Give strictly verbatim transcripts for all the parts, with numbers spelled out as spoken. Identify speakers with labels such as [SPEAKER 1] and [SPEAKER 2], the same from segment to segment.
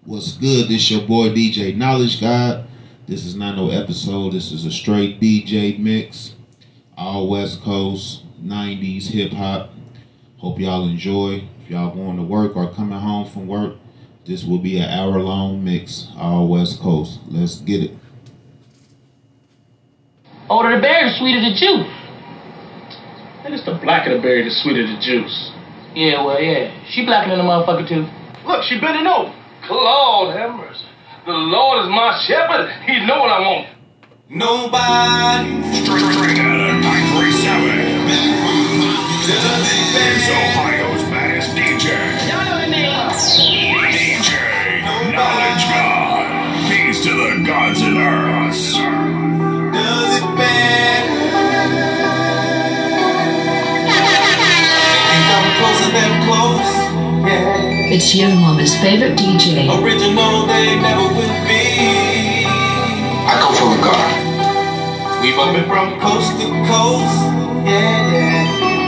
[SPEAKER 1] What's good? This your boy D J Knowledge God. This is not no episode. This is a straight D J mix. All West Coast, nineties hip hop. Hope y'all enjoy. If y'all going to work or coming home from work, this will be an hour long mix. All West Coast. Let's get it.
[SPEAKER 2] Older the berry, the sweeter the juice.
[SPEAKER 3] And it's the blacker the berry, the sweeter the juice.
[SPEAKER 2] Yeah, well, yeah. She blacker than the motherfucker, too.
[SPEAKER 3] Look, she bending over. Lord have mercy. The Lord is my shepherd. He know what I want.
[SPEAKER 4] Nobody.
[SPEAKER 5] Straight, straight out of nine three seven. It's Ohio's baddest D J.
[SPEAKER 2] Y'all know the name.
[SPEAKER 5] D J Knowledge God. Peace to the gods and earths.
[SPEAKER 4] Does it matter? Think I'm closer than close. Yeah.
[SPEAKER 6] It's your mama's favorite D J.
[SPEAKER 4] Original, they never will be.
[SPEAKER 7] I go for a guard.
[SPEAKER 4] We bumping from coast to coast. Yeah, yeah.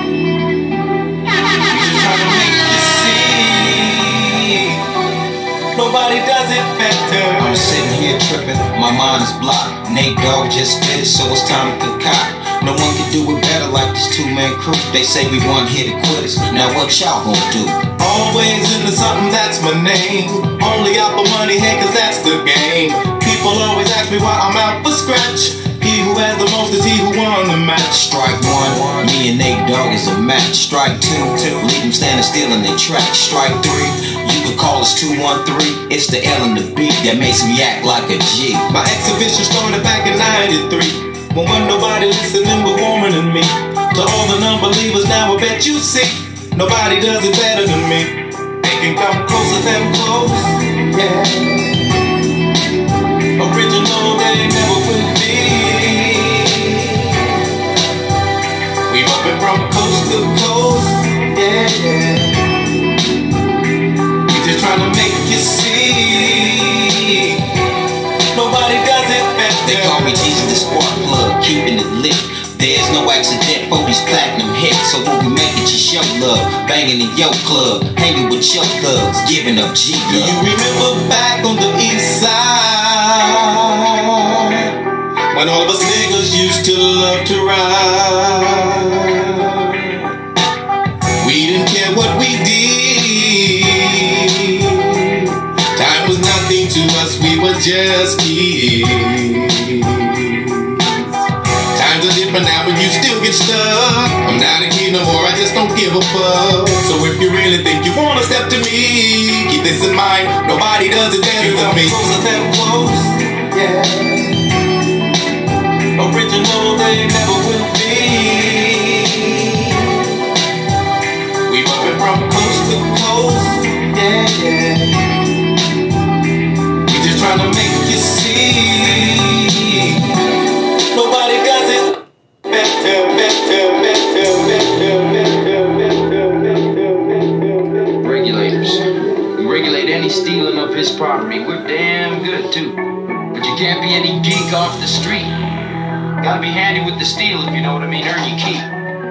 [SPEAKER 4] We just trying to make you see. Nobody does it better.
[SPEAKER 7] I'm sitting here tripping, my mind is blocked. Nate Dogg just spit it, so it's time to concoct. No one can do it better like this two-man crew. They say we one hit quitters. Now what y'all gonna do?
[SPEAKER 4] Always into something, that's my name. Only out for money, hey, cause that's the game. People always ask me why I'm out for scratch. He who has the most is he who won the match.
[SPEAKER 7] Strike one, me and Nate Dogg is a match. Strike two, leave them standing still in their tracks. Strike three, you could call us two one three. It's the L and the B that makes me act like a G.
[SPEAKER 4] My exhibition started back in ninety-three. When wasn't nobody listening but warmer than me. To all the non-believers now I bet you see. Nobody does it better than me. They can come closer than close. Yeah. Original, they never will be. We bumping from coast to coast. Yeah, yeah. We just trying to make you see. Nobody does it better.
[SPEAKER 7] They call me Jesus the Spark Plug, keeping it lit. There's no accident for these platinum hits. So when we make it, you show love. Banging in your club, hanging with your thugs, giving up G love.
[SPEAKER 4] Do you remember back on the east side, when all of us niggas used to love to ride? We didn't care what we did. Time was nothing to us, we were just kids. Times are different now, but you still get stuck. I'm not a kid no more, I just don't give a fuck. So if you really think you wanna step to me, keep this in mind, nobody does it better than me. Closer than close, yeah. Original, they never will be. We bumping from coast to coast, yeah, yeah. We just trying to make you see. Nobody does it better, better, better, better, better, better, better, better.
[SPEAKER 8] Regulators. We regulate any stealing of his property. We're damn good, too. But you can't be any geek off the street. Gotta be handy with the steel, if you know what I mean. Earn your keep.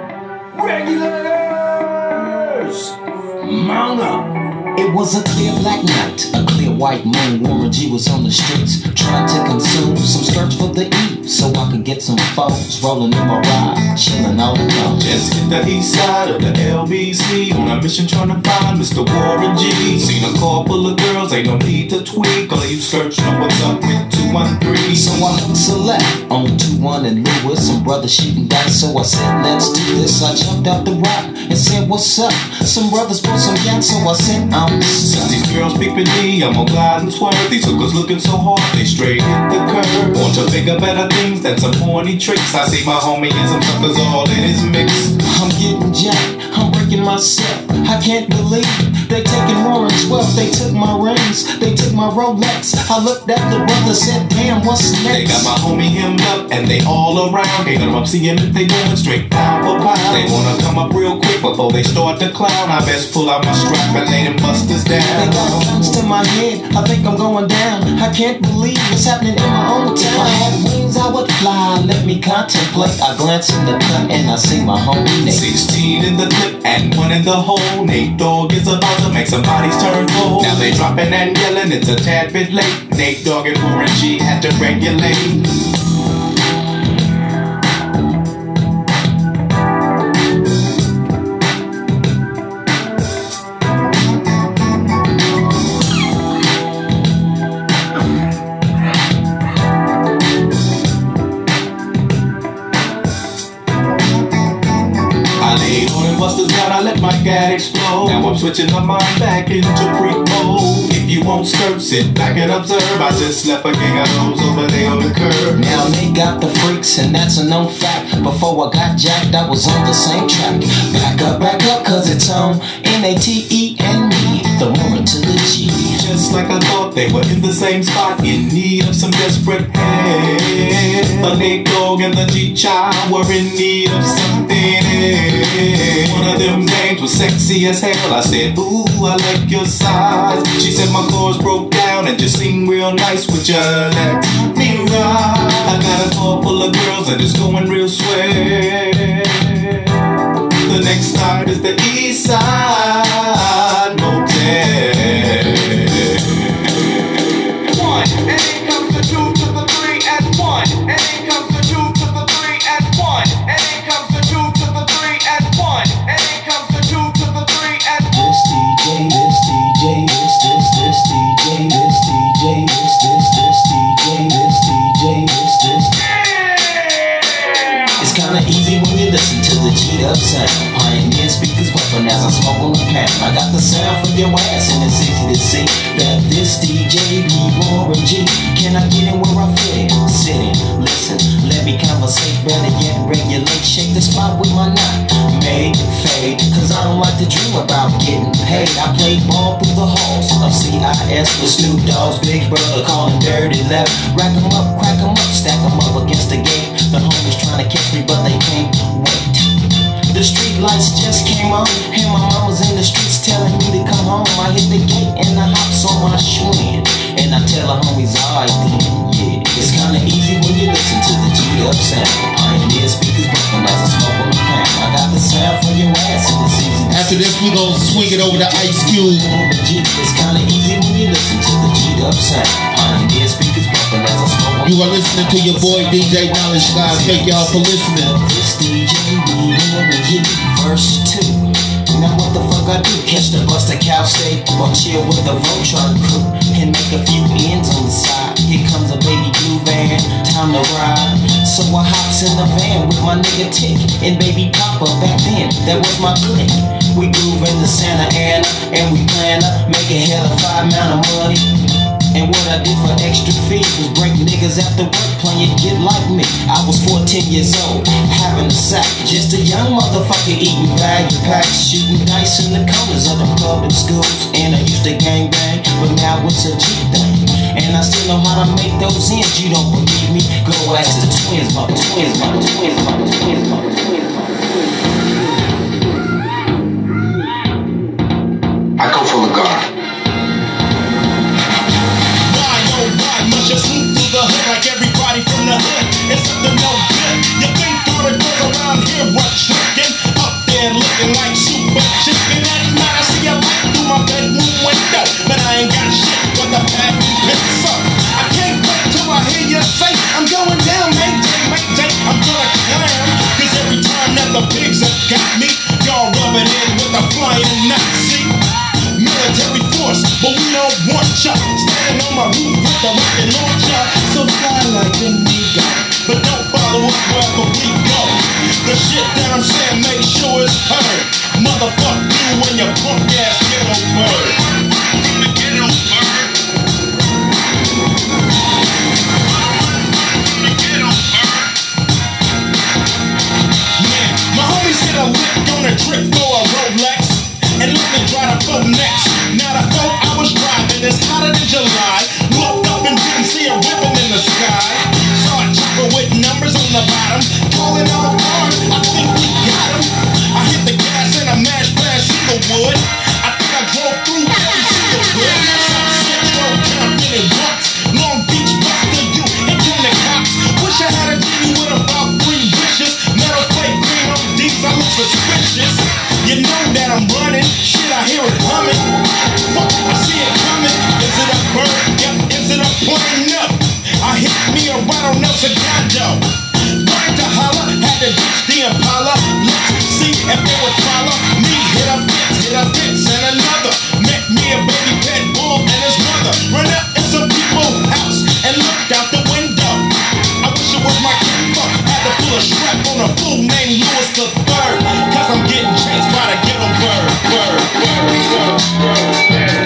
[SPEAKER 7] Regulators! Mount up! It was a clear black night, a clear white moon. Warren G was on the streets, trying to consume some skirts for the eve, so I could get some phones rolling in my ride, chilling all alone.
[SPEAKER 4] Just hit the east side of the L B C on a mission trying to find Mister Warren G. Seen a car full of girls, ain't no need to tweak. All you search know what's up with two one three.
[SPEAKER 7] So I hooked select on two one and Lewis, some brothers shooting dice. So I said, let's do this. I jumped out the rock and said, what's up? Some brothers bought some gas, so I said, I'm
[SPEAKER 4] since these girls peeping me, I'm gonna glide and swerve. These hookers looking so hard, they straight hit the curve. Want to bigger, better things than some horny tricks. I see my homie and some suckers all in his mix.
[SPEAKER 7] I'm getting jacked, I'm breaking myself. I can't believe they taking Warren's wealth. They took my rings, they took my Rolex. I looked at the brother, said, damn, what's next?
[SPEAKER 4] They got my homie hemmed up and they all around. Ain't none of them seeing if they going straight down for pound. They wanna come up real quick before they start to clown. I best pull out my strap and lay them busters down.
[SPEAKER 7] They got guns to my head, I think I'm going down. I can't believe it's happening in my own town. If I had wings, I would fly, let me contemplate. I glance in the cut and I see my homie Nate.
[SPEAKER 4] Sixteen in the clip, and one in the hole. Nate Dogg is about to make some bodies turn cold. Now they dropping and yelling, it's a tad bit late. Nate Dogg and Warren G had to regulate. Busters down, I let my gat explode. Now I'm switching my mind back into freak mode. If you won't skirt, sit back and observe. I just left a gang of those over there on the curb.
[SPEAKER 7] Now they got the freaks and that's a known fact. Before I got jacked, I was on the same track. Back up, back up, cause it's on N A T E and me, the woman to the G.
[SPEAKER 4] Just like I thought, they were in the same spot, in need of some desperate help. But Nate Dogg and the G-Child were in need of something else. One of them names was sexy as hell. I said, ooh, I like your size. She said my chords broke down and just sing real nice. Would you let me ride? I got a car full of girls and it's going real swell. The next stop is the East Side Motel. One, and then comes the two to the three at one. And then comes the two to the three at one. And then comes the two to the three at one. And then comes the two to the three at one.
[SPEAKER 7] This D J, this D J, this, this, this D J, this D J, this, this, this D J, this D J, this, this. It's kinda easy when you listen to the G-Up sound. Pioneer speakers weapon as I smoke on the pan. I got the sound for your ass and it's easy to see that this D J be Warren G. Can I get in where I fit in? Sit in, listen, let me conversate. Better yet, regulate, shake the spot with my knot. Made, fade, cause I don't like to dream about getting paid. I play ball through the halls of C I S with Snoop Dogg's big brother calling dirty left. Rack 'em up, crack 'em up, stack 'em up against the gate. The homies trying to catch me but they can't wait. The street lights just came on, and my mama's in the streets telling me to come home. I hit the gate and I hops on my Schwinn, and I tell her homies, alright then, yeah. It's kinda easy when you listen to the G-Up sound. Pioneer speakers bumping as I smoke on the pound. I got the sound for your ass and it's easy.
[SPEAKER 1] After this, we gon' swing it over to Ice Cube.
[SPEAKER 7] It's kinda easy when you listen to the G-Up sound. Pioneer speakers bumping as I smoke on the pound.
[SPEAKER 1] You are listening to your boy D J Knowledge God. Thank y'all for listening.
[SPEAKER 7] This D J be Warren G, verse two. Now what the fuck I do? Catch the bus to Cal State or chill with the Voltron crew and make a few ends on the side. Here comes a baby blue van, time to ride. So I hops in the van with my nigga Tick and baby Papa. Back then, that was my clique. We groove in the Santa Ana and we plan to make a hell of five amount of money. And what I did for extra fees was break niggas after work playing Get Like Me. I was fourteen years old, having a sack. Just a young motherfucker eating baggy packs, shooting dice in the corners of the public schools. And I used to gang bang, but now it's a G thing. And I still know how to make those ends. You don't believe me? Go ask the twins, my twins, my twins, my twins, my twins, my twins.
[SPEAKER 8] I go full of guard.
[SPEAKER 9] Just move through the hood like everybody from the hood. It's up to no good. You think all the girls around here were tricking? Up there looking like super chicken. At night I see a light through my bedroom window, but I ain't got shit but the patent picks up. I can't wait till I hear you say I'm going down, Mayday, Mayday. I'm gonna climb, cause every time that the pigs have got me, y'all rubbing in with a flying Nazi. Military force, but we don't want ya. Standing on my roof with a rocket launcher. So fly like a nigga, but don't follow us wherever we go. The shit that I'm saying, make sure it's heard. Motherfuck you and your punk ass ghetto bird. The ghetto bird. The ghetto bird. Man, my homies hit a lick on a trick for a Rolex. And let me try to phone next. Now the phone I was driving is hotter than July. Looked up and didn't see a ribbon in the sky. Saw a chopper with numbers on the bottom. Calling all cars, I think we got him. I hit the gas and I mashed past Inglewood. I think I drove through every single hood. South Central, Compton and Bronx. Long Beach, Buster, you and join the cops. Wish I had a genie with about three wishes. Metal plate, green on D's, I look suspicious. You know that Shit, I hear it humming. Fuck, I see it coming. Is it a bird? Yep. Is it a plane? No. I hit me a right on El Segundo. Right to holler, had to ditch the Impala. Let's see if they would follow me. Hit a bitch, hit a bitch, and another. Met me a baby pet bull and his mother. Run up in some people's house and looked out the window. I wish it was my kid. Fuck, had to pull a strap on a fool named Louis the Third. Cause I'm getting chased by the ghetto bird, bird, bird, bird, bird.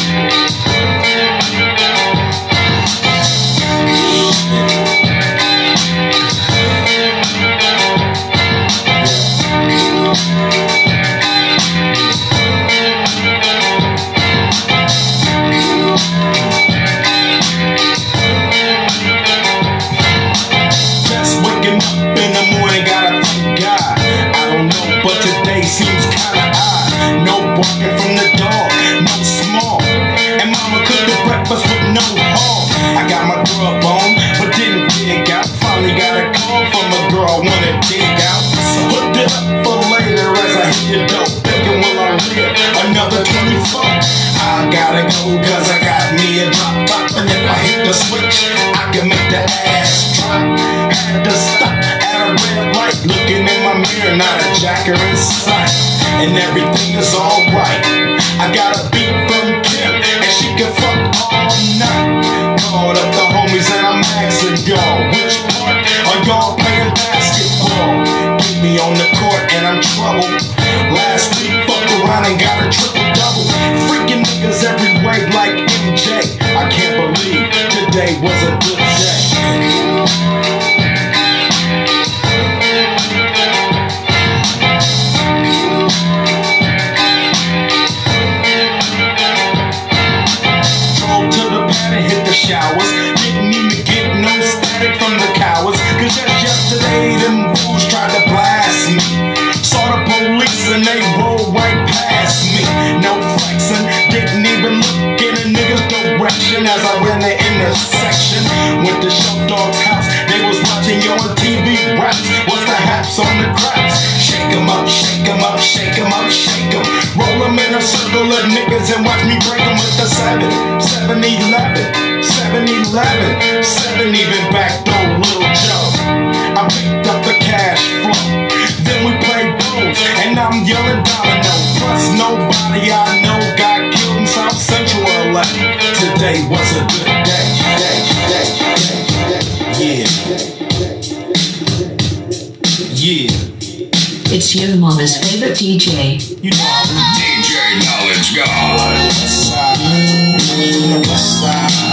[SPEAKER 9] Seems kinda odd, no barking from the dog, no small, and mama cooked the breakfast with no hog. I got my grub on, but didn't dig out. Finally got a call from a girl I wanna dig out. So hooked it up for later as I hit the dope, thinking will I live another twenty-four. I gotta go cause I got me a drop top, and if I hit the switch, I can make the ass drop. Had to stop at a red light, looking in my mirror, not a jacker in sight, and everything is alright. I got a beat from Kim, and she can fuck all night. Called up the homies and I'm asking y'all, which part are y'all playing basketball? Get me on the court and I'm troubled. Last week fucked around and got a triple double. Freaking niggas every way like M J. I can't believe today was a good day. Showers, didn't even get no static from the cowards. Cause just yesterday them fools tried to blast me. Saw the police and they rolled right past me. No flexing, didn't even look in a nigga's direction as I ran the intersection. Went to Show Dog's house, they was watching you on T V raps. What's the haps on the craps? Shake 'em up, shake 'em up, shake 'em up, shake 'em. Roll 'em in a circle of niggas and watch me break 'em with the seven, seven eleven. seven eleven, seven even backdoor Lil Joe. I picked up the cash flow, then we played bowls, and I'm yelling domino. Plus nobody I know got killed in South Central L A. Today was a good day, day, day, day, yeah, yeah.
[SPEAKER 6] It's your mama's favorite D J.
[SPEAKER 9] You know I'm
[SPEAKER 5] D J Knowledge God.
[SPEAKER 9] West side, the west side.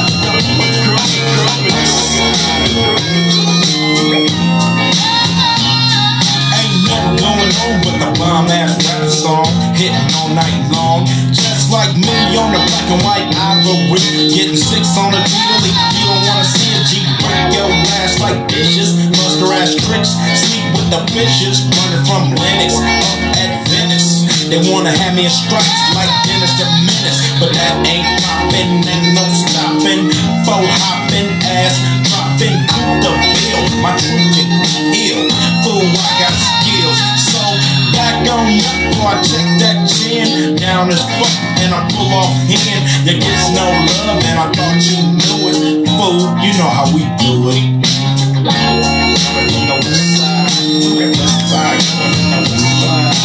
[SPEAKER 9] Ain't nothing going on but the bomb ass rap song hitting all night long. Just like me on the black and white ivory, getting six on the daily. You don't wanna see a G break your ass like dishes, buster ass tricks, sleep with the fishes, running from Lennox up at Venice. They wanna have me in stripes like Dennis the Menace, but that ain't poppin', ain't no stopping. Faux hopping, ass dropping, cool the bill. My truth get ill, fool, I got skills. So back on up, before I check that chin, down as fuck, and I pull off hand. There gets no love, and I thought you knew it. Fool, you know how we do it. You know the side, the side, the side.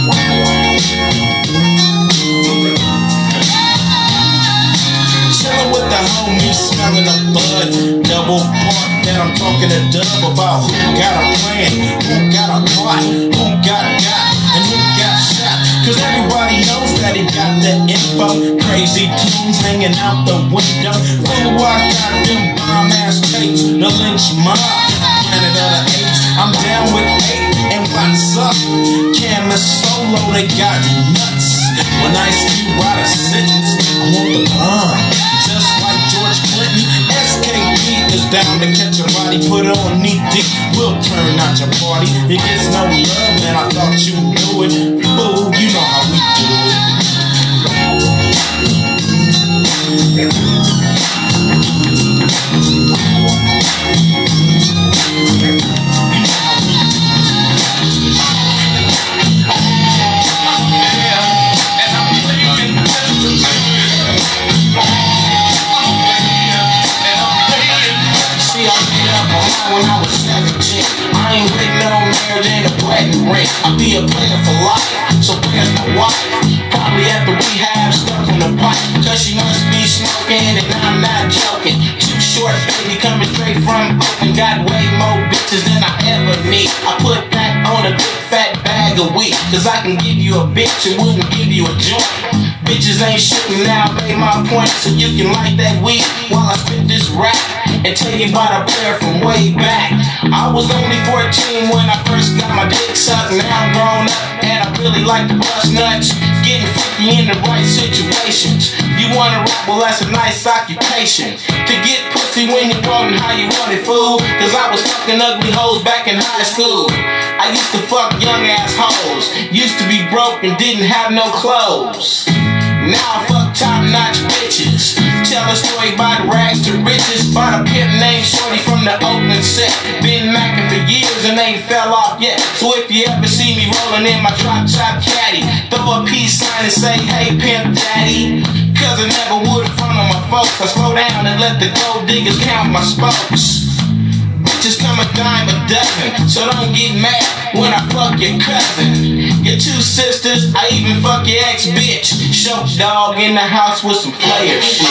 [SPEAKER 9] Chillin' with the homies, smelling the bud. Double park, then I'm talking to Dub about who got a plan, who got a plot, who got got, and who got shot. Cause everybody knows that he got the info. Crazy tunes hanging out the window. Fool, I got them bomb ass tapes, the lynch mob, Planet of the Apes. I'm down with eight, and what's up? Cam is solo, they got nuts. When I see write a sentence, I want the bomb. Just like George Clinton, S K P is down to catch a body, put on knee deep. We'll turn out your party. It gets no love, and I thought you knew it. Fool, you know how we do it.
[SPEAKER 7] I'll be a player for life. So where's my wife? Probably at the rehab, stuck on the pipe. Cause she must be smoking, and I'm not joking. Too short, baby, coming straight from Oakland. Got way more bitches than I ever need. I put that on a big fat bag of weed. Cause I can give you a bitch and wouldn't give you a joint. Bitches ain't shooting now, made my point. So you can light that weed while I spit this rap and tell you about a player from way back. I was only fourteen when I first got my dick sucked. Now I'm grown up and I really like to bust nuts. Getting freaky in the right situations. You wanna rap, well that's a nice occupation. To get pussy when you want it, how you want it, fool. Cause I was fucking ugly hoes back in high school. I used to fuck young ass hoes. Used to be broke and didn't have no clothes. Now I fuck top-notch bitches. Tell a story about rags to riches. Bought a pimp named Shorty from the Oakland set. Been macking for years and ain't fell off yet. So if you ever see me rolling in my drop-top caddy, throw a peace sign and say, hey pimp daddy. Cause I never would in front of my folks. I slow down and let the gold diggers count my spokes. Bitches come a dime a dozen, so don't get mad when I fuck your cousin. Your two sisters, I even fuck your ex-bitch. Show dog in the house with some player shit.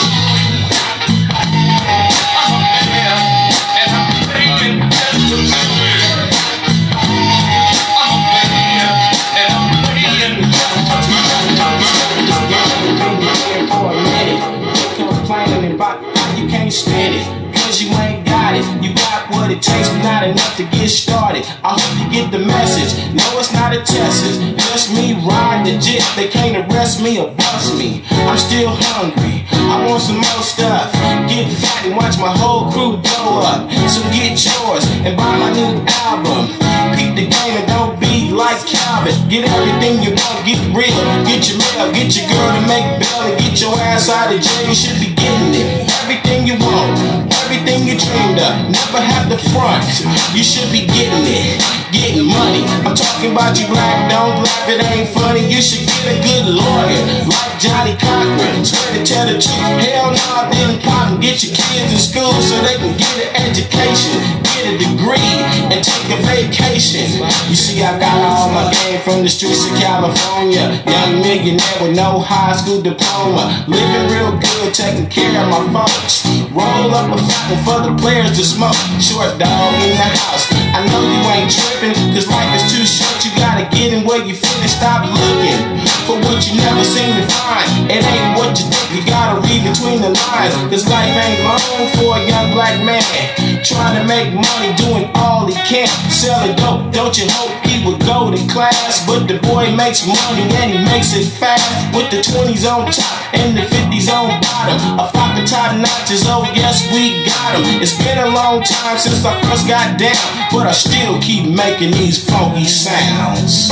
[SPEAKER 7] Complaining about how you can't stand it, cause you ain't got it. You got what it takes, but not enough to get started. I hope you get the message. No, it's not a test, it's just me riding the jet. They can't arrest me or bust me. I'm still hungry, I want some more stuff. Get fat and watch my whole crew blow up. So get yours and buy my new album. Peep the game and don't be like Calvin. Get everything you want, get real. Get your mail, get your girl to make bail, and get your ass out of jail. You should be getting it. Everything you want, everything you dreamed of. Never have the front. You should be getting it, getting money. I'm talking about you black, don't laugh, it ain't funny. You should get a good lawyer, like Johnny Cochran. Swear to tell the truth, hell no, I didn't pop and get your kids in school so they can get an education, get a degree, and take a vacation. You see, I got all my game from the streets of California. Young millionaire with no high school diploma. Living real good, taking care of my folks. Roll up a fat one for the players to smoke. Short dog in the house. I know you ain't tripping, cause life is too short. You gotta get in where you fit and stop looking for what you never seem to find. It ain't what you think, you gotta read between the lines. Cause life ain't long for a young black man trying to make money, doing all he can. Selling dope, don't you hope he would go to class? But the boy makes money and he makes it fast. With the twenties on top and the fifties on bottom. A flock of top notches, oh yes we got them. It's been a long time since I first got down, but I still keep making these funky sounds.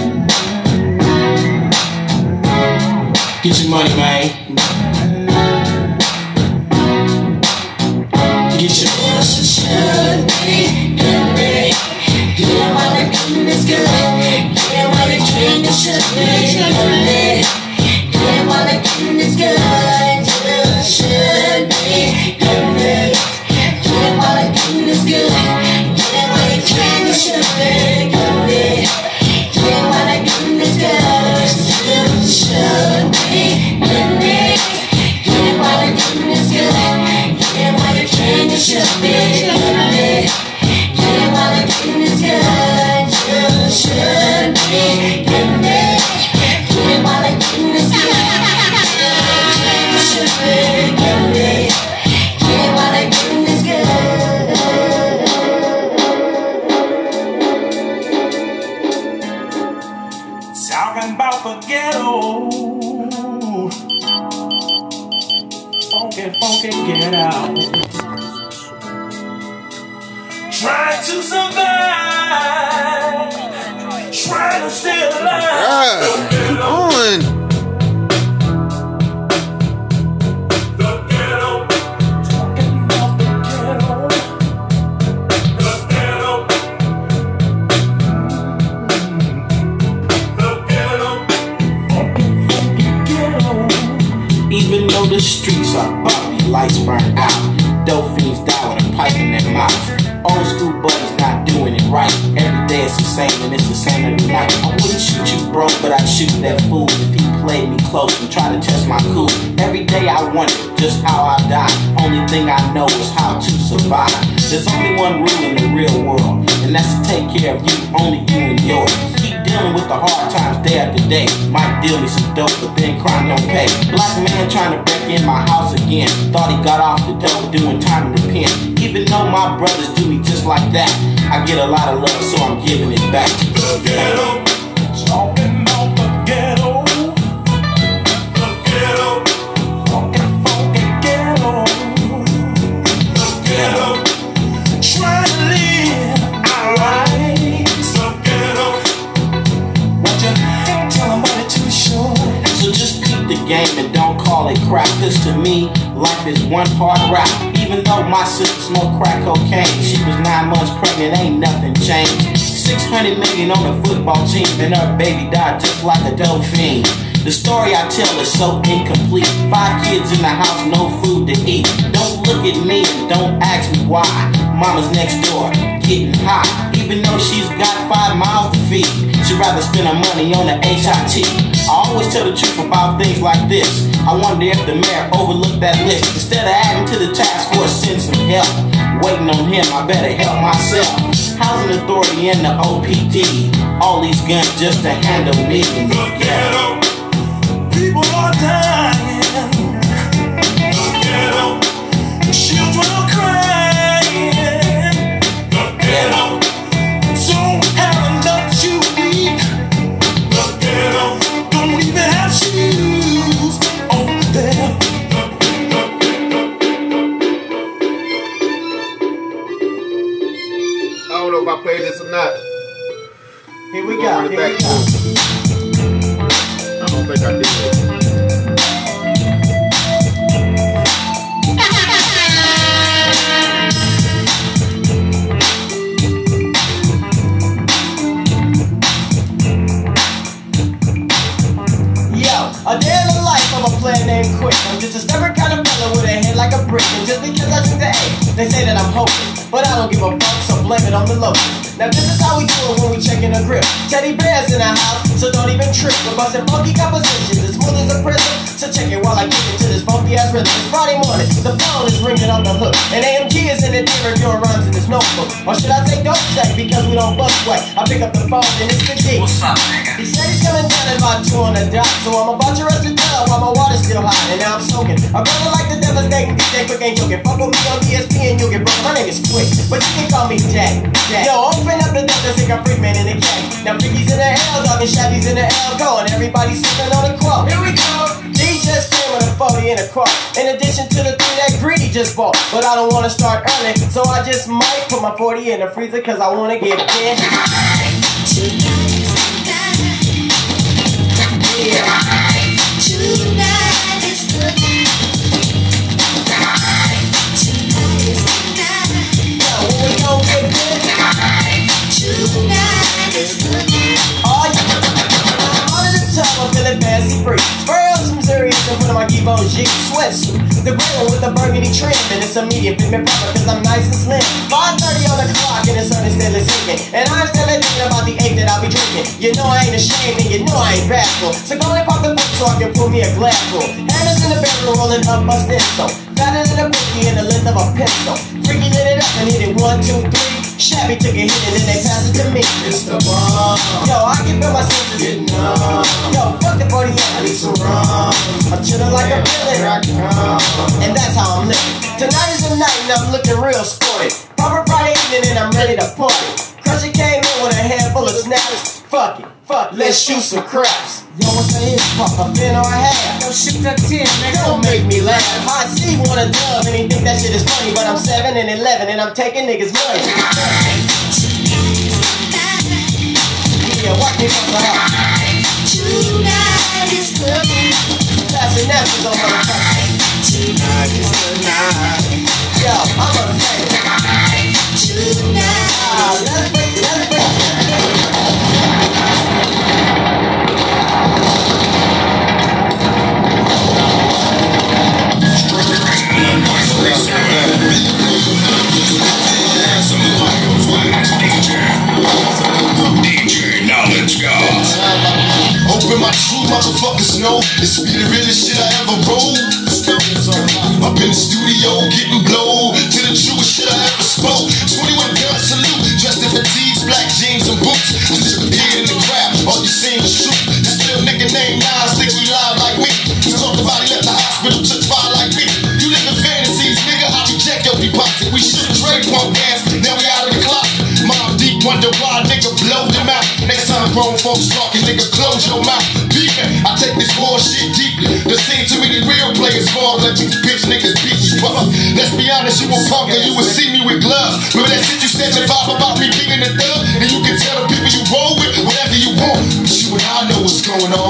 [SPEAKER 7] Get your money, man. Get your money. Should be good, baby. Get while the getting is good. Get while the dream is should be good. Get while the getting is good. Should be good, baby. Get while the getting is good. Get while the dream is should be good. Get while the getting is good. Should be good, baby. Get while the getting is good. Get while the dream is should be good. Get while the getting is good. Should be good, baby. Get while the getting is good. Should be good, baby. Get while the getting is good. Talking about the ghetto. Funky, funky ghetto. Trying to survive, trying to stay alive.
[SPEAKER 1] God, come on.
[SPEAKER 9] The ghetto, talking about the ghetto, the ghetto, the ghetto, funky, funky ghetto.
[SPEAKER 7] Even though the streets are bumpy, lights burn out, dope fiends die with a pipe in their mouth. Old school buddies not doing it right. Every day it's the same and it's the same every night. I wouldn't shoot you, bro, but I'd shoot that fool if he played me close and tried to test my cool. Every day I wonder just how I die. Only thing I know is how to survive. There's only one rule in the real world, and that's to take care of you, only you and yours. Keep dealing with the hard times day after day. Might deal me some dope, but then crime don't pay. Black man trying to break in my house again. Thought he got off the dope doing time in the pen. Even though my brothers do me just like that, I get a lot of love, so I'm giving it back.
[SPEAKER 9] The ghetto, talking about the ghetto. The ghetto, funky, funky ghetto. The ghetto, trying to live our lives. The ghetto, what you think, tell them about it too short.
[SPEAKER 7] So just keep the game and don't call it crap, cause to me, life is one hard rap. Even though my sister smoked crack cocaine, she was nine months pregnant, ain't nothing changed. six hundred million on the football team, and her baby died just like a dope fiend. The story I tell is so incomplete. Five kids in the house, no food to eat. Don't look at me and don't ask me why. Mama's next door, getting high. Even though she's got five miles to feed, she'd rather spend her money on the H I T. I always tell the truth about things like this. I wonder if the mayor overlooked that list. Instead of adding to the task force, send some help. Waiting on him, I better help myself. Housing authority and the O P D. All these guns just to handle me.
[SPEAKER 9] The ghetto, people are dying. The ghetto, children are crying. The ghetto, don't have enough to eat. The ghetto, don't even have shoes on their feet.
[SPEAKER 1] I don't know if I played this or not.
[SPEAKER 7] Here we
[SPEAKER 1] We're
[SPEAKER 7] go,
[SPEAKER 1] gonna run it
[SPEAKER 7] here
[SPEAKER 1] back
[SPEAKER 7] we go.
[SPEAKER 1] to it. I don't think I did.
[SPEAKER 10] A day in the life of a player named Quick. I'm just a stubborn kind of fella with a head like a brick. And just because I drink the A, they say that I'm hopeless. But I don't give a fuck, so blame it on the locals. Now this is how we do it when we checking a grip. Teddy bears in the house, so don't even trip. We're busting funky compositions as smooth as a prison. So check it while I get into this funky ass rhythm. It's Friday morning, the phone is ringing on the hook. And A M G is in the deer reviewing rhymes in his notebook. Or should I say don't say, because we don't bust sweat. I pick up the phone and it's the D.
[SPEAKER 8] What's up, nigga?
[SPEAKER 10] He said he's coming down at about two on the dot. So I'm about to rush the tub while my water's still hot. And now I'm soaking. A brother like the devastating D J Quick ain't joking. Fuck with me on E S P N, you'll get broke. My name is Quick, but you can call me Jack. Jack. Yo, open up the door, cause they got Freakman in the cat. Now Freaky's in the L, dog, and Shabby's in the L. Go, and everybody's sipping on the quote. Here we go. D just came with a forty in a quart. In addition to the three that Greedy just bought. But I don't wanna start early, so I just might put my forty in the freezer, cause I wanna get in.
[SPEAKER 11] Tonight is the night. Tonight is the night.
[SPEAKER 10] Yo, when we gon' get good?
[SPEAKER 11] Tonight is the night.
[SPEAKER 10] Oh yeah. I'm under the tub, I'm feeling fancy free. Spray on some serious in front of my Giveon G sweatsuit. The gray one with the burgundy trim, and it's a medium fit me proper, cause I'm nice and slim. five thirty on the clock, and the sun is still sinking. And I'm still thinking about the egg that I'll be drinking. You know I ain't ashamed, and you know I ain't bashful. So go and pop the book so I can pull me a glass full. Hammers in the bedroom rolling up my stencil. Fatter than a cookie in the length of a pencil. Freaky lit it up and hit it one, two, three. Shabby took a hit and then they passed it to me.
[SPEAKER 9] It's the bomb.
[SPEAKER 10] Yo, I can feel my senses
[SPEAKER 9] Getting numb.
[SPEAKER 10] Yo, fuck the forty-eight.
[SPEAKER 9] I need some rum.
[SPEAKER 10] I'm chillin' like a villain.
[SPEAKER 9] Here I come.
[SPEAKER 10] And that's how I'm living. Tonight is the night and I'm looking real sporty. Proper Friday evening and I'm ready to party. Crusher came in with a handful of snaps. Fuck it, fuck it, let's shoot some craps. Yo, what the is pop a fin or a half? Yo, shoot that ten, nigga. Don't make me laugh. I see one a dub and he think that shit is funny, but I'm seven and eleven and I'm taking niggas' money. Yeah, watch me fuck her up.
[SPEAKER 11] Tonight is the night.
[SPEAKER 10] Passing napkins on motherfuckers.
[SPEAKER 9] Tonight is the night.
[SPEAKER 10] Yo, I'm a fan.
[SPEAKER 11] Tonight.
[SPEAKER 10] Ah, let's break, let's break.
[SPEAKER 5] Some
[SPEAKER 9] know this be the realest shit I ever wrote. Up in the studio getting blow to the truest shit I ever spoke. twenty-one gun salute, dressed in fatigues, black jeans and boots. I disappeared in the crowd, all you seen was truth. This little nigga named Nas think we live like me. He talked about he left the hospital, took fire like me. You live in fantasies, nigga, I reject your deposit. We should trade punk ass, now we out of the closet. Mob deep, wonder why nigga blow them out. Next time grown folks talking, nigga, close your mouth. Beepin', I take this bullshit deeply. There seem too many real players more than these bitch niggas beat me, brother. Let's be honest, you a punk and you would see me with gloves. Remember that shit you said in the vibe about me being a thug? And you can tell the people you roll with whatever you want. But you and I know what's going on.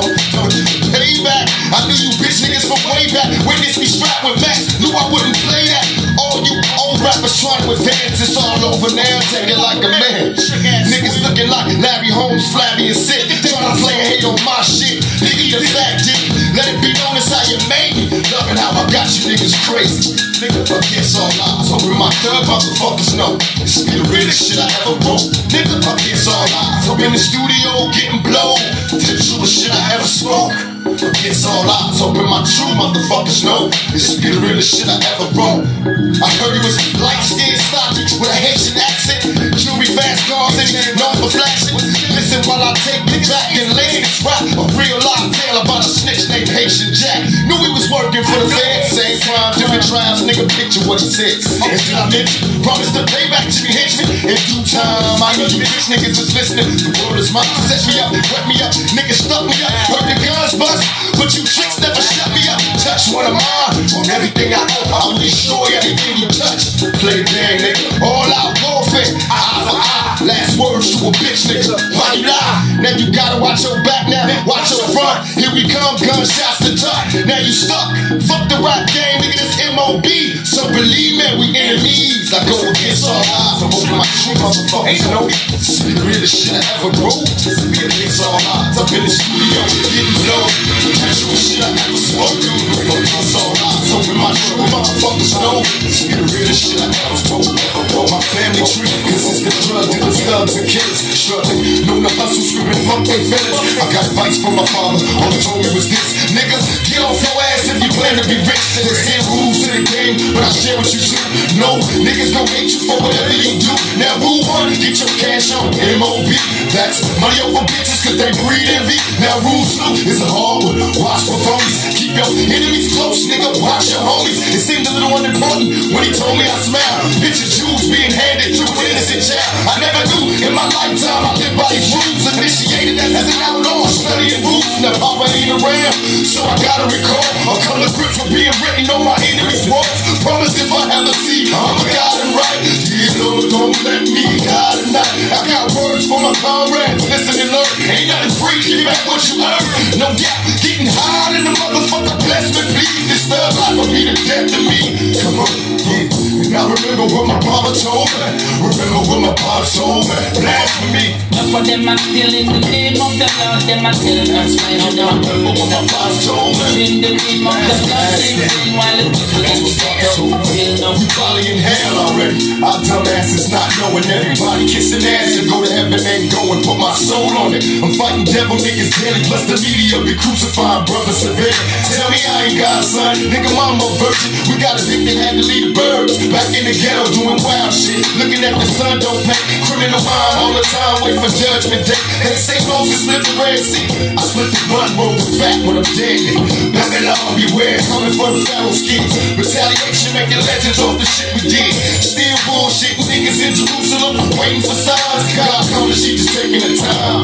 [SPEAKER 9] Payback, I knew you bitch niggas from way back. Witness me strapped with Max, knew I wouldn't play that. All you old rappers trying to advance, it's all over now, take it like a man. Niggas looking like Larry Holmes, flabby and sick. Trying to play a hate on my shit. Nigga, you fat dick. Let it be known as how you made me. Loving how I got you niggas crazy. Nigga, against all odds. Hoping my thug motherfuckers know this be the realest shit I ever wrote. Nigga, against all odds. Up in the studio getting blown to the truest shit I ever spoke. Against all odds. Hoping my true motherfuckers know this be the realest shit I ever wrote. I heard he was light-skinned, stocky, with a Haitian accent. Jewelry, fast cars, and he's known for flashing. Listen while I take me back and lay this rap. A real live tale about a snitch named Haitian Jack. Knew he was working for the feds. Same crime, different trials, nigga, picture what he said. And did I mention, promise to pay back to me henchmen. In due time, I know you bitch niggas is listening. The word is mine, set me up, wet me up. Niggas stuck me up, heard the guns bust. But you chicks never shut me up. Touch one of mine, on everything I own, I will destroy everything you touch. Play the game, nigga, all out warfare, eye for eye. Last words to a bitch, nigga, why you lie? Now you gotta watch your back now, watch your front. Here we come, gunshots to tuck. Now you stuck, fuck the rap game, nigga, this M O B. So believe me, we enemies. I go against all odds, I'm over my true motherfuckers, you know. This be the realest shit I ever wrote. This be against all odds, up in the studio, getting blow. The true shit I ever spoke. Against all odds, hoping my true motherfuckers know. This be the realest shit I ever wrote. All my family tree consists of drug dealers, thugs, and killers. Struggling, known to hustle, screaming, fuck they feelings. I got advice from my father, all he told me was this: nigga, get off your ass if you plan to be rich. There's ten rules to the game, but I share what you do. No, niggas gon' hate you for whatever you do. Now rule one, get your cash on M O B. That's money over bitches cause they breed envy. Now rule two is a hard one, watch for phonies. Keep your enemies close, nigga, watch your homies. It seemed a little unimportant when he told me I smiled. Picture Jews being handed to an innocent child. I never knew in my lifetime I lived by these rules. Initiated as an outlaw, studying rules. Now Papa ain't around, so I gotta recall a couple of grips were being written on my enemies' walls. Promise if I ever see, I'm a God and right. Dear Lord, don't let me die tonight. I got words for my comrades, listen and learn. Ain't nothing free, give back what you earn. No doubt, getting high in the motherfucker, bless me, please. This thug life will be the death to me. Come on, yeah. And I remember what my mama told me. Remember what my pop told me. Blasphemy.
[SPEAKER 2] But for them I'm still in the name of the Lord. Them I still not spite of them.
[SPEAKER 9] Remember what my pop told me.
[SPEAKER 2] In the name of the Lord, they sing while the people in the ghetto.
[SPEAKER 9] We probably in hell already. Our dumbasses not knowing everybody kissing ass and go to heaven ain't going. Put my soul on it. I'm fighting devil niggas daily. Plus the media be crucifying brothers severe. Tell me I ain't God, son. Nigga, mama virgin. We got addicted, had to leave the birds. Back in the ghetto doing wild shit. Looking at the sun don't pay. Criminal mind all the time, wait for judgment day. They say Moses split the Red Sea. I split the blunt, roll the fat when I'm dead. Babylon beware, coming for the Pharaoh's kids. Retaliation making legends off the shit we did. Still bullshitting niggas in Jerusalem, waiting for signs. God come and she just taking the time.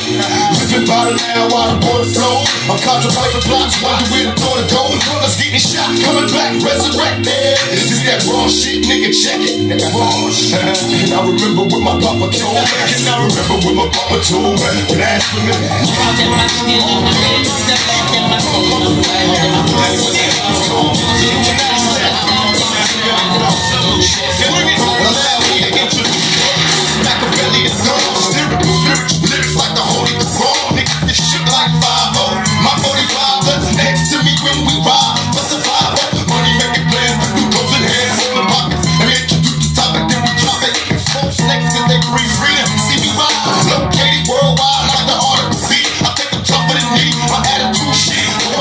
[SPEAKER 9] Living by the now while the water flow. I'm contemplating plots, wonder where the door to go. Brothers getting shot, coming back, resurrected. Is this that raw shit, nigga? Check it. Nigga, raw shit. And I remember what my papa told me. And I remember what my papa told me. Blasphemy.
[SPEAKER 2] All them I still in the name of the Lord. Them I still in the right. Them I still in the
[SPEAKER 9] Allow me to introduce Machiavelli is gone. Spiritual, spiritual lyrics like the Holy Quran. Niggas get shit like five oh. My forty-five that's next to me when we ride. For survival, money making plans, new clothes and hands in the pockets. And we introduce the topic, then we drop it. Folks next and they breathe freedom. See me ride, located worldwide like the article. See, I think I'm tougher than me. My attitude shit.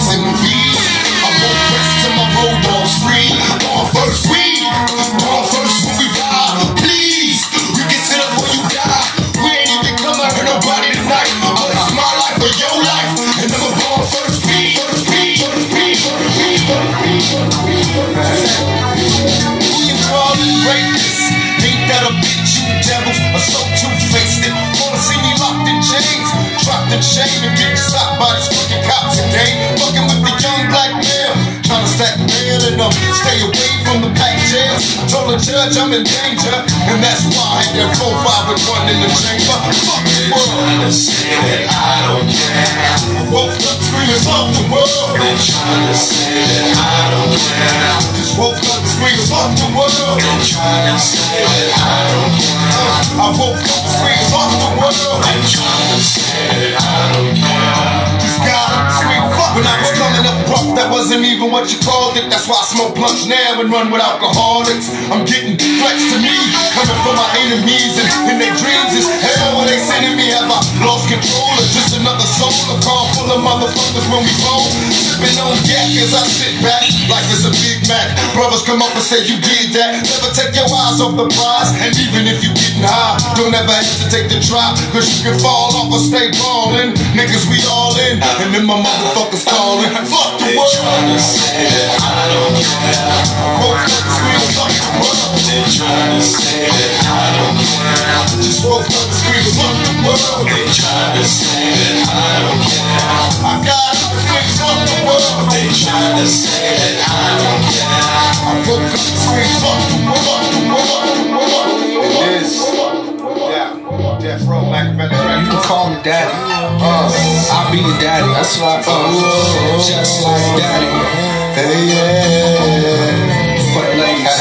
[SPEAKER 9] and feed. I won't rest till my road dogs free. Born first we, born first when we die. Please, you can sit up when you die. We ain't even come to hurt nobody tonight. But it's my life or your life, and I'm a born first we, first we, first we, first we, first we, first we. Who you callin' greatness? Ain't that a bitch, you devils? Or so two-faced it? Wanna see me locked in chains? Dropped in chain and getting stopped by these fucking cops today. Fucking with the young black male, trying to stack mail and um, stay away from the packed jails. Told the judge I'm in danger, and that's why I had that four five with one in the chamber. Fuck the world. Trying to say that I don't care. I woke up screaming, fuck the world. They're trying to say that I don't care. Just woke up screaming, fuck the world. They're trying to say that I don't care. I woke up screaming, fuck the world. They're trying to say that I don't care. Just got up screaming, fuck. When I was coming up rough, that wasn't even what you called it. That's why I smoke blunts now and run with alcoholics. I'm getting flex to me, coming from my enemies, and in their dreams is hell when they sending me. Have I lost control or just another soul? A car full of motherfuckers when we roll, sipping on yak as I sit back. Life is a Big Mac. Brothers come up and say you did that. Never take your eyes off the prize, and even if you getting high, don't ever hesitate to try, cause you can fall off or stay ballin'. Niggas, we all in, and then my motherfuckers calling. Fuck the world. They're trying to say that I don't care. I woke up screaming, fuck the world. They're trying to say that I don't care. Just woke up screaming, fuck the world. They're trying to say that I don't care. I got up screaming, fuck the world. They're trying to say that I don't care. I woke up screaming, fuck the world. It is. Yeah. Death Row, Machiavelli.
[SPEAKER 12] You can call me daddy. Uh, I'll be your daddy. That's right. Uh, just like daddy.
[SPEAKER 9] Hey, yeah.
[SPEAKER 12] For the ladies.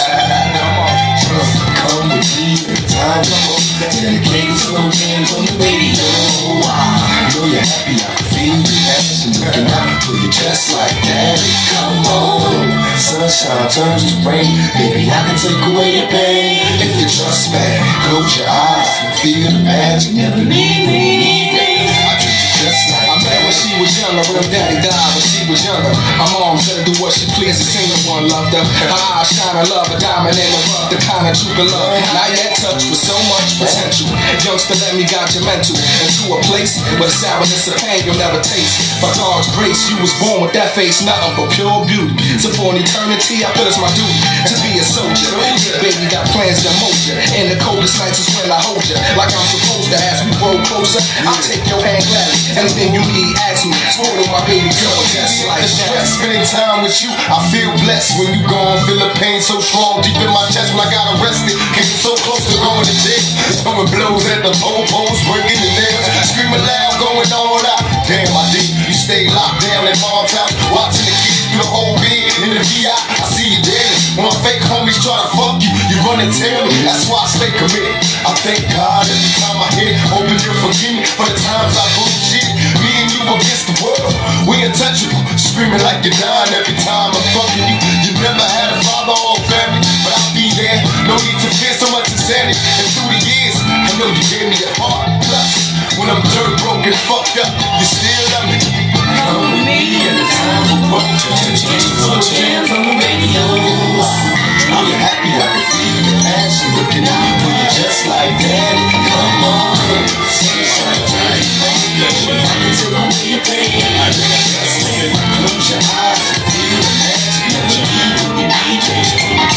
[SPEAKER 9] Come with me in time. Dedicated to those hands on the radio. I know you're happy. I can feel you dancing. Looking out for you just like daddy. Come on. Sunshine turns to rain. Baby, I can take away your pain. If you trust me, close your eyes and feel the magic. Never need me. I treat you just like
[SPEAKER 12] I met when she was younger, real daddy died when she was younger. Her mom said to do what she pleased, the single one loved her. Her eyes shine, I love a diamond in the rough, the kind of you can love. Now you're in touch with so much potential. Youngster, let me guide your mental into a place where the sourness of pain you'll never taste. By God's grace, you was born with that face, nothing but pure beauty. So for an eternity, I feel it's my duty to be a soldier. Baby, got plans to mold you. In the coldest nights is when I hold you, like I'm supposed to. As we grow closer, I'll take your hand gladly. Anything you need, ask me. Spoiling my baby girl, just like
[SPEAKER 9] that. Spending time with you, I feel blessed. When you gone, feel the pain so strong deep in my chest. When I got arrested, came so close to going to jail. Throwing blows at the pole poles, breaking the nails, screaming loud, going all out. Damn, I did. You stay locked down at mom's house, watching the kids through the whole bed in the V I. I see you daily. When my fake homies try to fuck you, you run and tell me. That's why I stay committed. I thank God every time I hit it. Hoping you'll forgive me for the times I bullshit. Me and you against the world, we untouchable. Screaming like you're dying every time I'm fucking you. You never had a father or family, but I'll be there. No need to fear so much insanity. And through the years, I know you gave me your heart. Plus, when I'm dirt broken, fucked up, you still love me. Come with me at a time of what? Just a jam from the radio. I'm happy I can feel your passion looking out for you just like daddy. Come on, sunshine turns to rain. I can take away your pain. I just close your eyes and feel the magic. Never leave when you need me.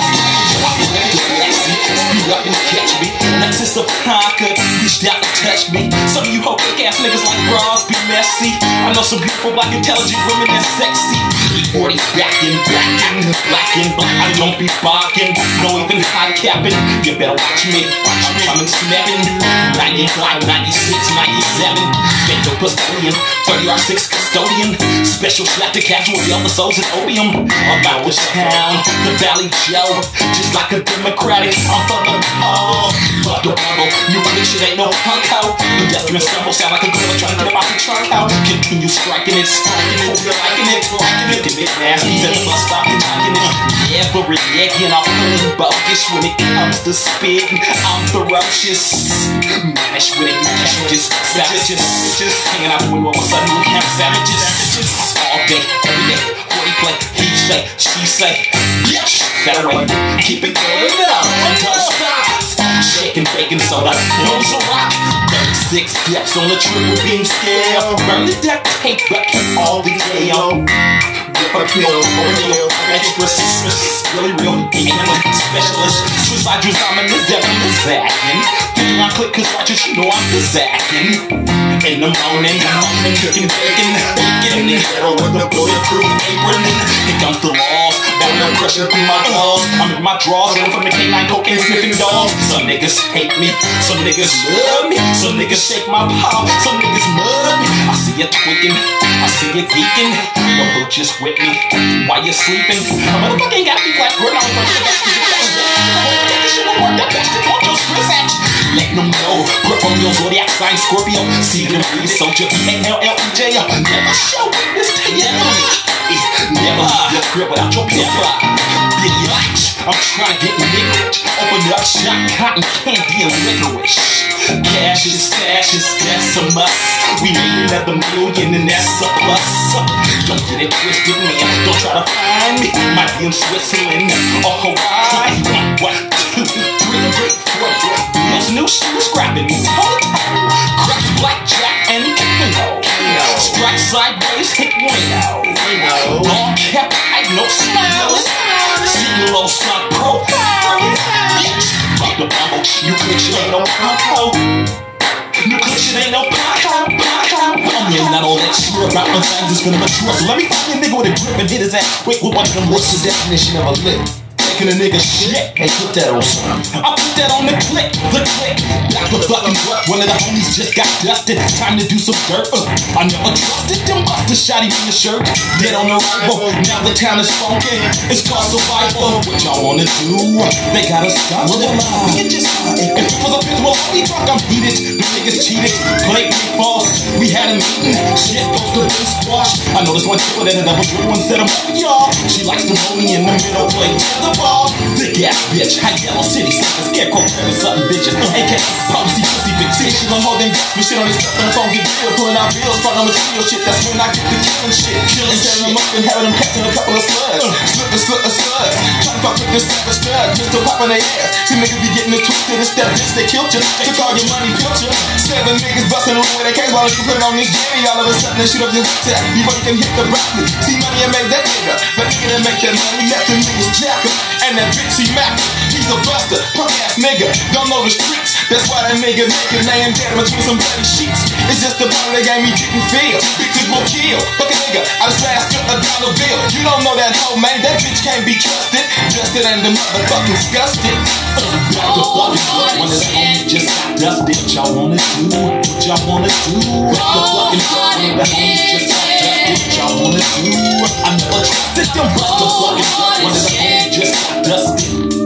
[SPEAKER 13] Speed up and catch me. Nexus of Concord, reached out and touched me. Some of you hoe fake ass niggas like bras be messy. I know some beautiful black intelligent women that's sexy. E forty backing, backing, blacking, black. I don't be barking, no even high capping. You better watch me, watch me. I'm smacking. ninety-five, ninety-six, ninety-seven. Bento custodian, thirty R six custodian. Special slap to casual the other souls in opium. About this town, the Valley Joe, just like a Democratic. I'm for the oh, fuck the bubble. New bitch, it ain't no punk out. Pedestrian stumble sound like a gorilla trying to get him out the trunk out. Continue striking it, striking it, hope you're liking it, liking it. Give it nasties at the bus stop and liking it. Every again, I'm feeling bogus when it comes to spitting. I'm ferocious, manish with it, just savages, just hanging out with all of a sudden we have savages. all day, every day. forty play, he say, she say, yes, that way. Keep it going up, don't stop. Shaking, baking soda, nose a rock. thirty-six steps on the triple beam scale. Burn the duct tape, but keep all the tail. Whip a pill, ordeal, exorcist, really real, animal specialist. Suicide dreams, I'm in the devil, the zacking. Think I click, cause righteous, you know I'm the zacking. In the morning, I'm cooking bacon, bacon in the middle with the bulletproof apron. Here comes the walls, battle crushing through my balls. I'm in my drawers, running from the canine cocaine sniffing dogs. Some niggas hate me, some niggas love me, some niggas shake my paw, some niggas mud me. I see you tweaking, I see you geeking. Your boo just with me while you're sleeping. A motherfucking got me black, we're not going to get this shit don't work, that best to want your Swiss action. Let them know, Scorpio, Zodiac sign, Scorpio. See them free, soldier, A L L E J. Never show this to you. Never leave your crib without your paper. Bitch, I'm trying to get liquid. Open up shop, cotton candy and licorice. Cash is stash is that's a must. We made another million and that's a plus. Don't get it twisted, man. Don't try to find me. Might be in Switzerland or Hawaii. One, one, two, three, four. Those new shoes scrapping me. Crack blackjack and Keno. Strike sideways, hit window. Long kept tight, no smiles. See low slot profile. Bitch, fuck the bubble. You click shit ain't no pop. You click shit ain't no pop. I'm really not all that sure about my things is gonna mature. So let me find a nigga with a grip and hit his ass quick with one of them.
[SPEAKER 12] What's the definition of a lick?
[SPEAKER 13] A nigga shit.
[SPEAKER 12] Hey, put that on something.
[SPEAKER 13] I put that on the click, the click. Back the fucking work. One of the homies just got dusted. Time to do some dirt. Uh, I never trusted them. Buster shot him in the shirt. Dead on arrival. Now the town is funky. It's called survival. What y'all wanna do? They got us stuck. We can just. If it was a bitch, well, I'll be drunk. I'm heated. The niggas cheated. Played me false. We had a meeting. Shit goes to the squash. I know this one chick that double dribble instead of y'all. She likes to roll me in the middle. Play the ball. Thick ass bitch, high yellow city slippers, scarecrow carrying something bitches. A K policy pussy bitch. See, she gon' hold them gas, but shit on this stuff on the phone, get real. Pulling out bills, front on material shit. That's when I get the killing shit. Killing, setting them up and having them catching a couple of slugs. Slip and slip and slugs. Trying to fuck with this savage stud, pistol pop in their ass. See niggas be getting it twisted. It's that bitch that killed you. Took all your money, killed you. Seven niggas busting around with their case while they put on this jammy. All of a sudden they shoot up your tap before you can hit the broccoli. See money and make that nigga, but nigga that make that money, let them niggas jack up. And that bitch he Mac, he's a buster, punk ass nigga, don't know the streets. That's why that nigga naked laying dead between some bloody sheets. It's just the part of the game he didn't feel. Bitches will kill, fuck a nigga, I just last took a dollar bill. You don't know that hoe, man, that bitch can't be trusted. Justed and the motherfucking disgusted. Back the fucking work when this homie just got dusted. What y'all wanna do? What y'all wanna do? Back the fucking work when the homie just got dusted. What y'all wanna do? I never trusted them. Back the fucking work when the homie just got dusted.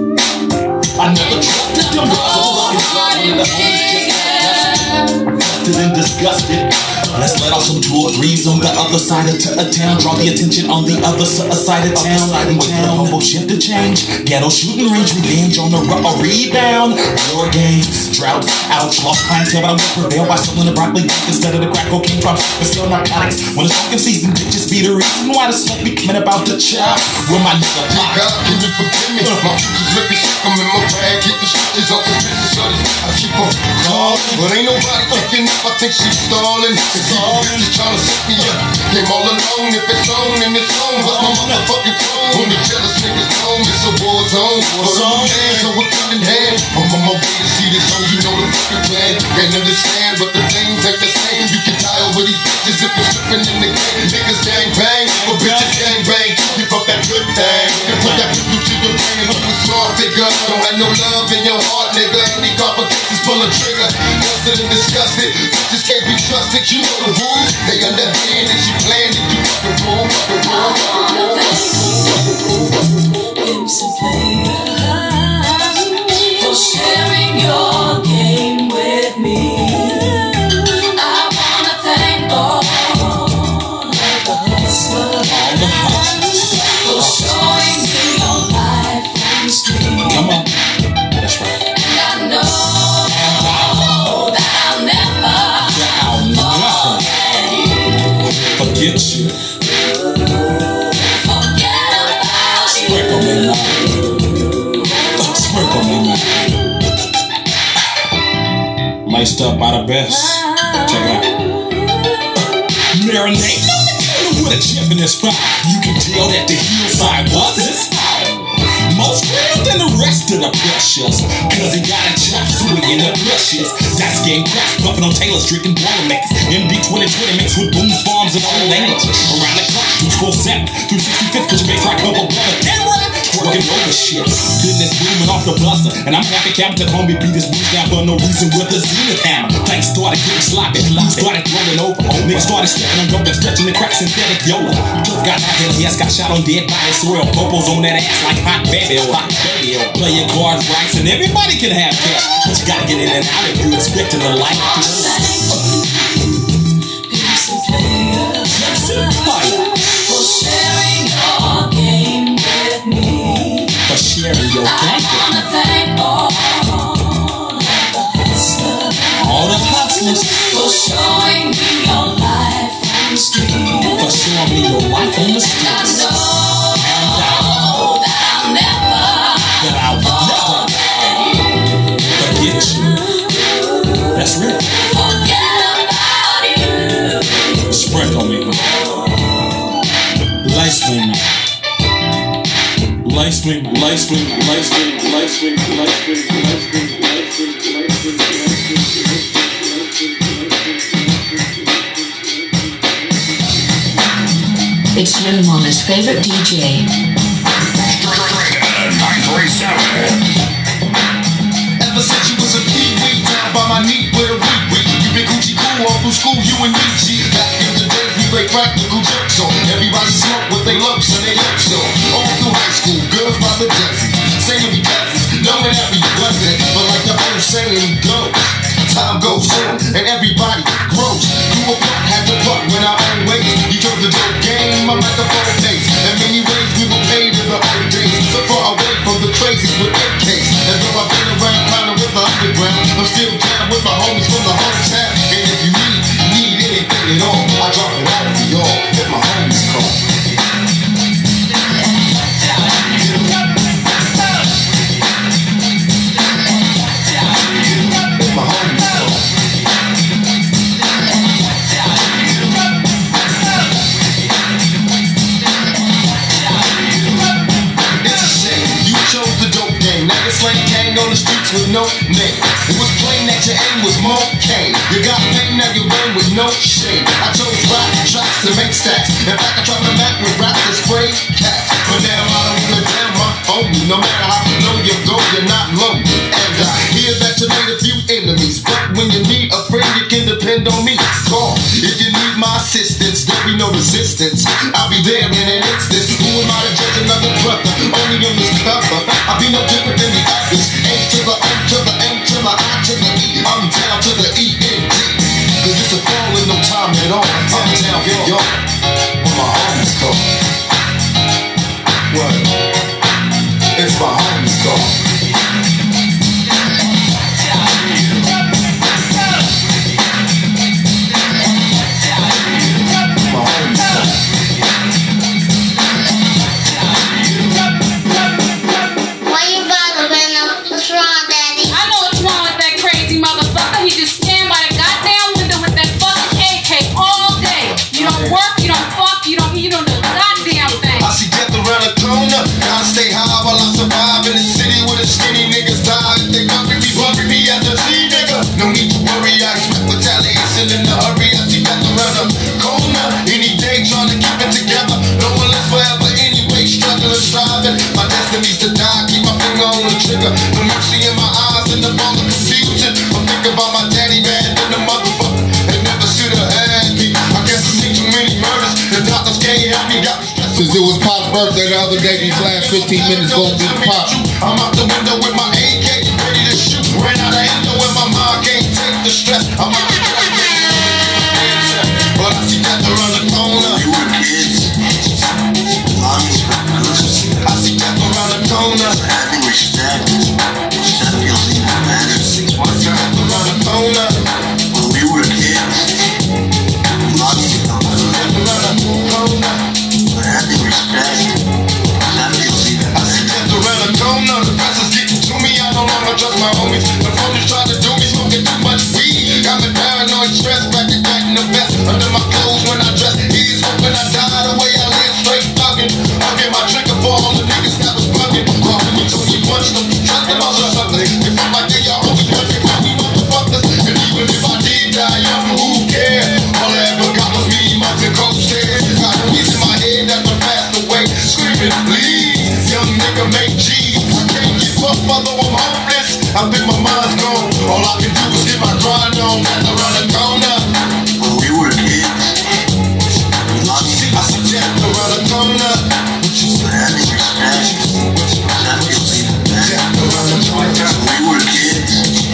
[SPEAKER 13] I never trusted them. Back the fucking work when the homie just got dusted. Dusted and disgusted. Let's let off some two or threes on the other side of t- a town. Draw the attention on the other s- side of town. Wait for the humble shift to change. Ghetto shooting range, revenge on the r- a rebound. War games, droughts, ouch, lost clientele, but I will prevail by selling the broccoli instead of the crack cocaine drops. But still narcotics. When it's fucking season, bitches be the reason why the smoke be coming about the chop. Where my nigga block.
[SPEAKER 14] God, can you forgive me? My future's looking sick. I'm in my bag. Keep the switches up and bitches shorty. I keep on calling, but ain't nobody picking up. I think she's stalling. Just trying to set me up. Came all alone. If it's on, then it's on. What's my motherfucking phone? When the jealous niggas home, it's a war zone. But I'm hands, so we're in hand. I'm on my way to see this home. You know the fucking plan. Can't understand, but the things ain't the same. You can die over these bitches if you're slipping in the game. Niggas gang bang, but bitches gang bang. Keep up that good thing. And put that pistol to your brain and look a smart figure. Don't have no love in your heart, nigga. Any complications, pull a trigger. Busted and disgusted. Bitches can't be trusted. You know the rules. They understand that you planned it. You fucking roll, fucking roll, fucking roll.
[SPEAKER 11] Innocent player, for sharing your game with me. I wanna thank all the hustlers for showing me your life on the street.
[SPEAKER 13] Come on, that's right.
[SPEAKER 11] And I know that I'll never
[SPEAKER 13] forget you. messed up by the best. Check it out. Marinate on the table with a chip in this fire. You can tell that the hillside wasn't most real than the rest of the precious. Cause he got a chop suey in the brushes. That's game cracks, bumping on Taylor's drinking Boilermakers. M B twenty twenty mixed with Boone's Farms and old English. Around the clock, two four seven, through sixty-fifth, put your face like Bubba Brother. And what? Twerking over shit. Goodness booming off the buster. And I'm happy Captain Homie beat his boots down for no reason with a zenith hammer. Things started getting sloppy. Started rolling over. Niggas started stepping on dope and stretching the crack synthetic Yola. Just got out here, yes, got shot on dead body soil. Popos on that ass like hot baby oil. Hot baby oil. Play your cards right and everybody can have cash. But you gotta get in and out if you expecting the life.
[SPEAKER 11] For sharing your game with me.
[SPEAKER 13] For sharing your game with me.
[SPEAKER 11] I wanna thank all of the hustlers.
[SPEAKER 13] All the hustlers.
[SPEAKER 11] For showing me your life on the street.
[SPEAKER 13] For showing me your life on the street.
[SPEAKER 11] I know, and I know that I'll never,
[SPEAKER 13] that I'll never forget you. That's real.
[SPEAKER 11] Forget about you.
[SPEAKER 13] Sprinkle me, man. Lace me, man. Lace me, lace me, lace me, lace me, lace me, lace me, lace me, lace
[SPEAKER 6] me. It's Yo Mama's favorite D J.
[SPEAKER 14] nine three seven.
[SPEAKER 9] Ever since you was a kiwi, down by my knee with a wee wee. You been Gucci cool all through school, you and me, G. Back in the day, we played practical jokes on. Everybody smoke what they love, so they look so. All through high school, girls by the dozens, saying we cousins, knowing that we wasn't. But like the old saying goes, time goes on and everybody grows. Grew up, had to part when our own ways. You took the dope game, I'm at the phone days. In many ways, we were paid in the old days. So far away from the crazies with A Ks. And though I've been around, climbing with the underground, I'm still down with my homies from the hometown. And if you need, need anything at all, I drop it out for y'all if my homies call. If my homies call. It's a shame you chose the dope game. Now you're slang gang on the streets with no name. It was plain that your aim was more cane. You got fame, now you burn with no shame. I chose rap tracks to make stacks. In fact, I tried to map with rap to spray cats. But now I don't wanna damn my homie. No matter how low you go, you're not lonely. And I hear that you made a few enemies, but when you need a friend, you can depend on me. Call if you need my assistance. There'll be no resistance. I'll be there in an instant. Who am I to judge another brother? Only on this cover. I'll be no different than the others. A to the M to the M to the I to the E. I'm down to the E N D. Cause it's a fall in no time at all. I'm down for y'all. When my homies call. What? It's my homies call. Stay high while I survive in the city where the skinny niggas die. If they bury me, bury me as a Z nigga. No need to worry, I expect retaliation in a hurry. I see death around the corner any day, trying to keep it together. No one lives forever anyway, struggling, striving. My destiny's to die, keep my finger on the trigger. No mercy in my eyes and the ball of confusion. I'm thinking about my daddy, man, and the motherfucker. They never should have had me. I guess I seen too many murders. The doctors can't help me, got me stressed.
[SPEAKER 14] Since it was Pop's birthday the other day, these last fifteen minutes gonna be Pop.
[SPEAKER 9] I'm out the window with my A K, ready to shoot. Ran out of endo and my mind can't take the stress. I'm out the window, but I see death around the corner. You were kids. I see death around the corner. Having respect. Instead of using the manners. Death around the corner. When we were kids. Death around the corner. Having respect. I see death around the corner. The pressure's getting to me. I no longer trust my homies. The phone is trying to do me, smoking too much weed.
[SPEAKER 14] hugging. Hugging my trigger for all the niggas that was bugging. Calling me till we punched them. Shot them all suckers. They felt like they all hungry, but they call me motherfuckers. And even if I did die young, who cares? All I ever got was me, mugs and coke stairs. Got a piece in my head that done passed away. Screaming, please, young nigga, make G's. I can't give up, although I'm hopeless. I think my mind's gone. All I can do is get my grind on. That's around the corner. When we were kids, I said death around the corner. What you say? That nigga smashed. That nigga smashed. Death around the corner. When we were kids,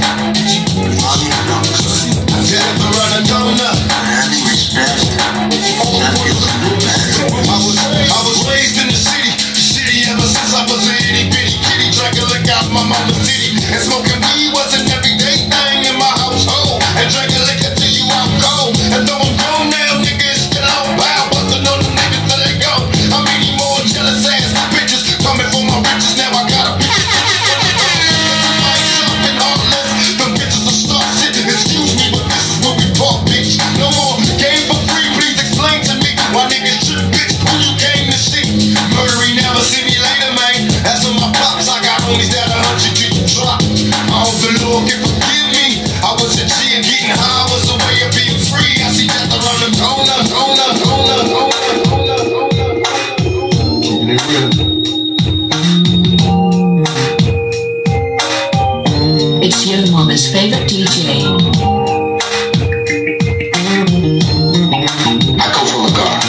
[SPEAKER 14] death around the corner. That nigga smashed. That nigga smashed. I was, I was raised in the city. Shitty ever since I was a itty bitty kitty. Drinking lick out my mama's titty. And smoking weed was an everyday thing in my household. And drinking liquor till you out cold. And though I'm grown now, nigga, it's still on bow. Bustin' on them niggas till they go. I'm eating more jealous ass bitches. Coming for my riches, now I got a bitch. I ain't shopping heartless. Them bitches will start shit. Excuse me, but this is what we bought, bitch. No more game for free, please explain to me. Why niggas trip, bitch, who you came to see? Murdery never see me later, man. That's on my pops, I got homies that a hundred till you drop. I hope the Lord can forgive me. I was a G and getting high was a way of being free. I see death around the corner, corner, corner, corner, corner, corner. Keeping it real.
[SPEAKER 6] It's your mama's favorite D J.
[SPEAKER 14] I go for a car.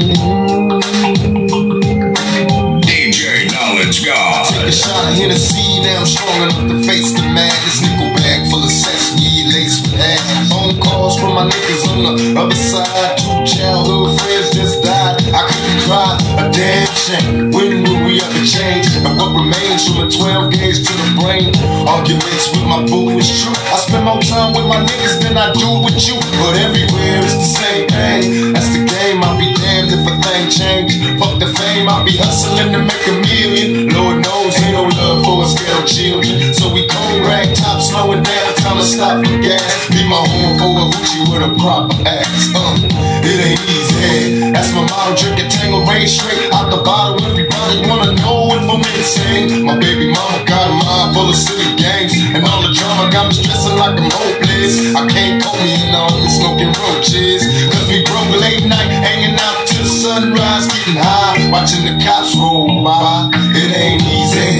[SPEAKER 5] D J Knowledge God.
[SPEAKER 14] Take a shot of Hennessy, now I'm strong enough to face the madness. Nickel bag full of sesame laced with ass. Phone calls from my niggas on the other side. Two childhood friends just died. I couldn't cry, a damn shame. When will we ever change? And what remains from a twelve gauge to the brain? Arguments with my boo is true. I spend more time with my niggas than I do with you. But everywhere it's the same thing. That's the game, I'll be damned if a thing change. Fuck the fame, I'll be hustling to make a million. Lord knows ain't no love for us ghetto children. So we cold rag top, slowing down, time to stop for gas. Be my home for a hoochie with a proper ass. Uh, it ain't easy. That's my motto, drinking Tango rain straight out the bottle. Everybody wanna know if I'm insane. My baby mama got a mind full of silly games, and all the drama got me stressing like I'm hopeless. I can't call me in on me smoking roaches, cause we broke late night, hanging out till the sunrise, getting high, watching the cops roll by. It ain't easy.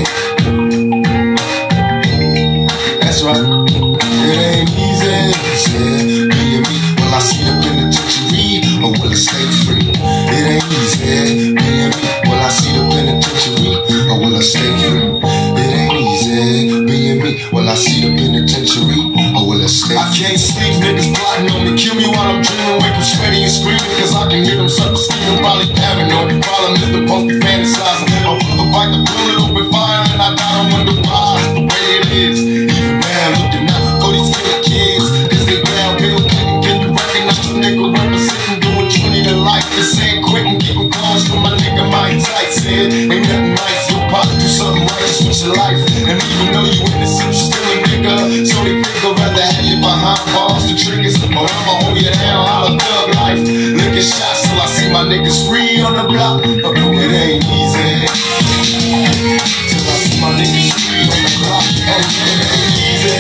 [SPEAKER 14] That's right. It ain't easy. Yeah, me and me, will I see the penitentiary or will I stay free? It ain't easy. Me and me, will I see the penitentiary or will I stay free? It ain't easy. Me and me, will I see the penitentiary or will I stay free? I can't sleep, niggas plotting on me, kill me while I'm dreaming. Wake up sweaty and screaming, cause I can hear them suckers screaming. Probably paranoid, problem is the punk be fantasizing. I'll bite the bullet, open fire, and I gotta wonder why. The way it is, even now looking out for these little kids, cause they ground bill getting. Can you recognize the nigga representing, doing twenty to life? This ain't quitting, getting calls from my nigga Mike Tyson. Ain't nothing nice, you'll probably do something righteous with your life. And even though you innocent, you still a nigga. So they figure rather have you behind bars and triggers, or I'ma hold you down, holla thug life. Licking shots till I see my niggas free on the block. Oh, it ain't easy. Till I see my niggas free on the block. Oh, it ain't easy.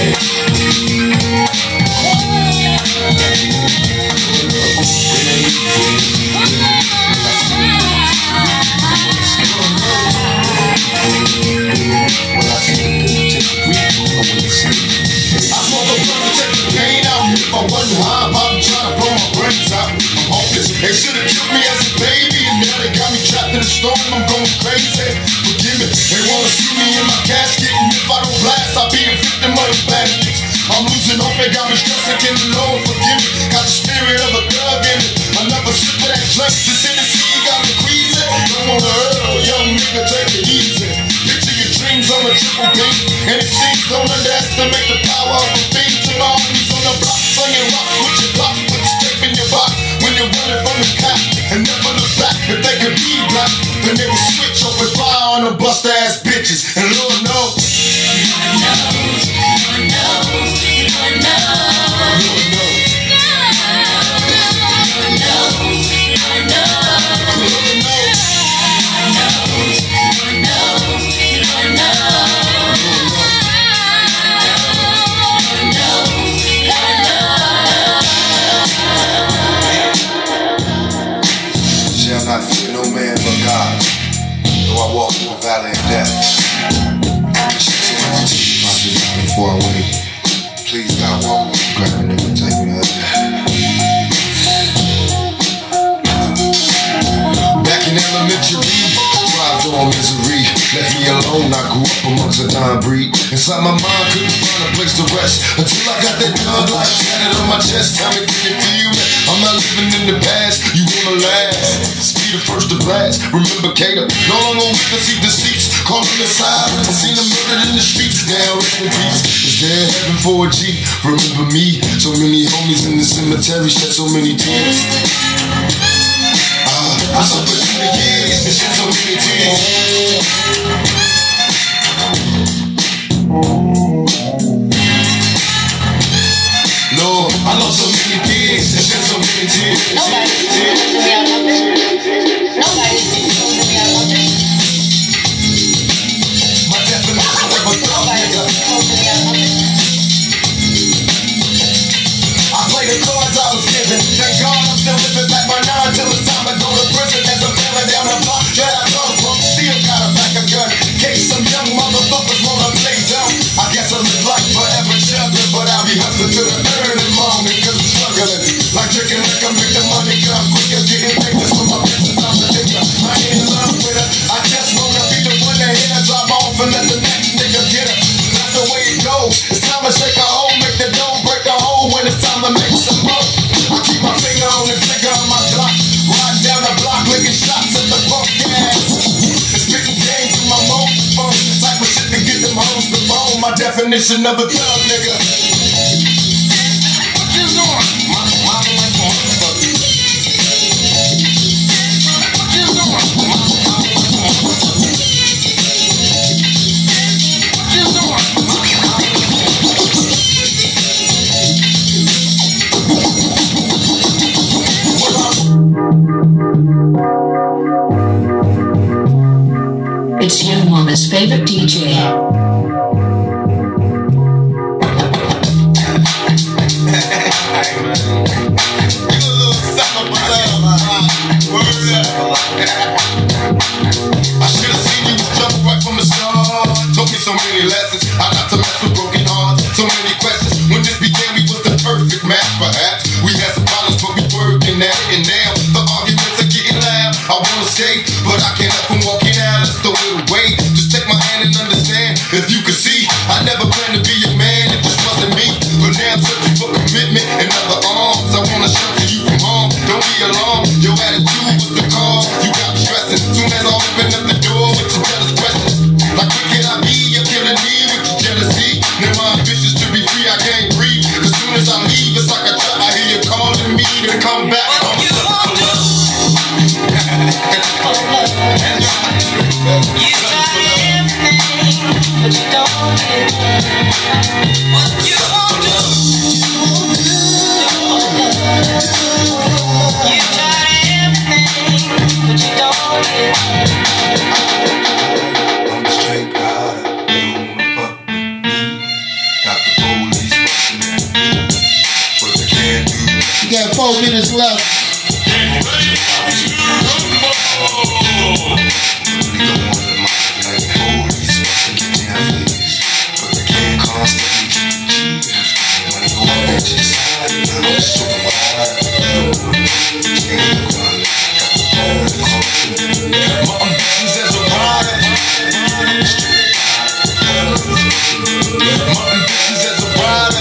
[SPEAKER 14] I smoke a blunt to take the pain out. If I wasn't high, I'd probably try to blow my brains out. I'm hopeless. They should've killed me as a baby, and now they got me trapped in a storm. I'm going crazy. Forgive me. They wanna see me in my casket, and if I don't blast, I'll be a victim of the bastards. I'm losing hope. They got me stressing. Can the Lord forgive me? Got the spirit of a thug in me. Another sip of that drink. This Tennessee got me queasy. Don't wanna hurt a young nigga, take it easy. Picture your dreams on a triple beam, and it seems don't underestimate the power of a beam. To my homies on the block, slinging rocks with your block, put the strap in your box when you're running from the cop, and never look back. If they could be black, then they would switch up and fire on them bust ass bitches. And Lord knows, Lord knows, Lord knows, Lord knows, Lord knows. Lord knows, Lord knows, Lord knows. I walk through the valley of death. Before I wait, please God walk with me, grab a nigga, take me to heaven. Back in elementary, thrived on misery. Left me alone, I grew up amongst a dying breed. Inside my mind, couldn't find a place to rest until I got that thug life tatted on my chest. Tell me, can you feel me? I'm not living in the past, you wanna last. Speed the first to blast, remember Cater. No longer witness see deceits, calling the silence. Seen them murdered in the streets, now rest in peace. Is there heaven for a G? Remember me, so many homies in the cemetery, shed so many tears. Uh, I suffered through the years, and shed so many tears. Lord, I lost so many kids, and shed so many tears.
[SPEAKER 11] Nobody told me I love it. Nobody told me I love it.
[SPEAKER 14] My definition of a thug nigga.
[SPEAKER 11] Told me I love it.
[SPEAKER 14] I play the cards I was given. Thank God I'm still living back my nine till it's time to go to prison. As I'm feeling down the block that I come from, still got a back a gun. Case some young motherfuckers wanna play dumb. I guess I live life forever juggling, but I'll be hustling to the early morning, cause I'm struggling. Like drinking liquor, make the money come quicker. Getting pictures from my business, I'm the nigga. I ain't in love with her. I just wanna be the one to hit her, drop off and let the next nigga get her. That's the way it goes. It's time to shake a hole, make the dough, break a hole when it's time to make some more. I keep my finger on the trigger of my clock, riding down the block, licking shots at the punk gas. And spitting game to my microphone, the type of shit to get them hoes to bone. My definition of a thug nigga. What you doing? My mama like motherfucker. What you doing? My mama like motherfucker. What you doing?
[SPEAKER 6] It's your mama's favorite D J.
[SPEAKER 14] I should have seen you jump right from the start. Taught me so many lessons. I got to mess with broken hearts. So many questions. When this began, we was the perfect match. Perhaps we had some problems, but we working at it. And now the arguments are getting loud. I wanna stay, but I can't help from walking out. Let's throw it away. Just take my hand and understand. If you could see, I never planned to be a man. It just wasn't me. But now I'm searching for commitment and other arms. I wanna shelter you from harm. Don't be alarmed. Your attitude was the cause. You got me stressing. Soon as I open up the door with your jealous questions. Like, what can I be? You're killing me with your jealousy. Now my ambitions to be free, I can't breathe. As soon as I leave, it's like a trap. I hear you calling me to come back.
[SPEAKER 11] What you want to do? You try everything, but you don't get what you want to do. You try everything, but you don't get.
[SPEAKER 14] I'm a straight rider, they don't wanna fuck with me. Got the police fucking at me, but they can't do it.
[SPEAKER 1] You got four minutes left.
[SPEAKER 14] Get ready to rumble. We don't want the mic like the police fucking get their face, but they can't constantly keep the cheaters. When I go on that just side, I'm just so wild. Change the color, got the phone calling. My ambitions as a rider. My ambitions as a rider.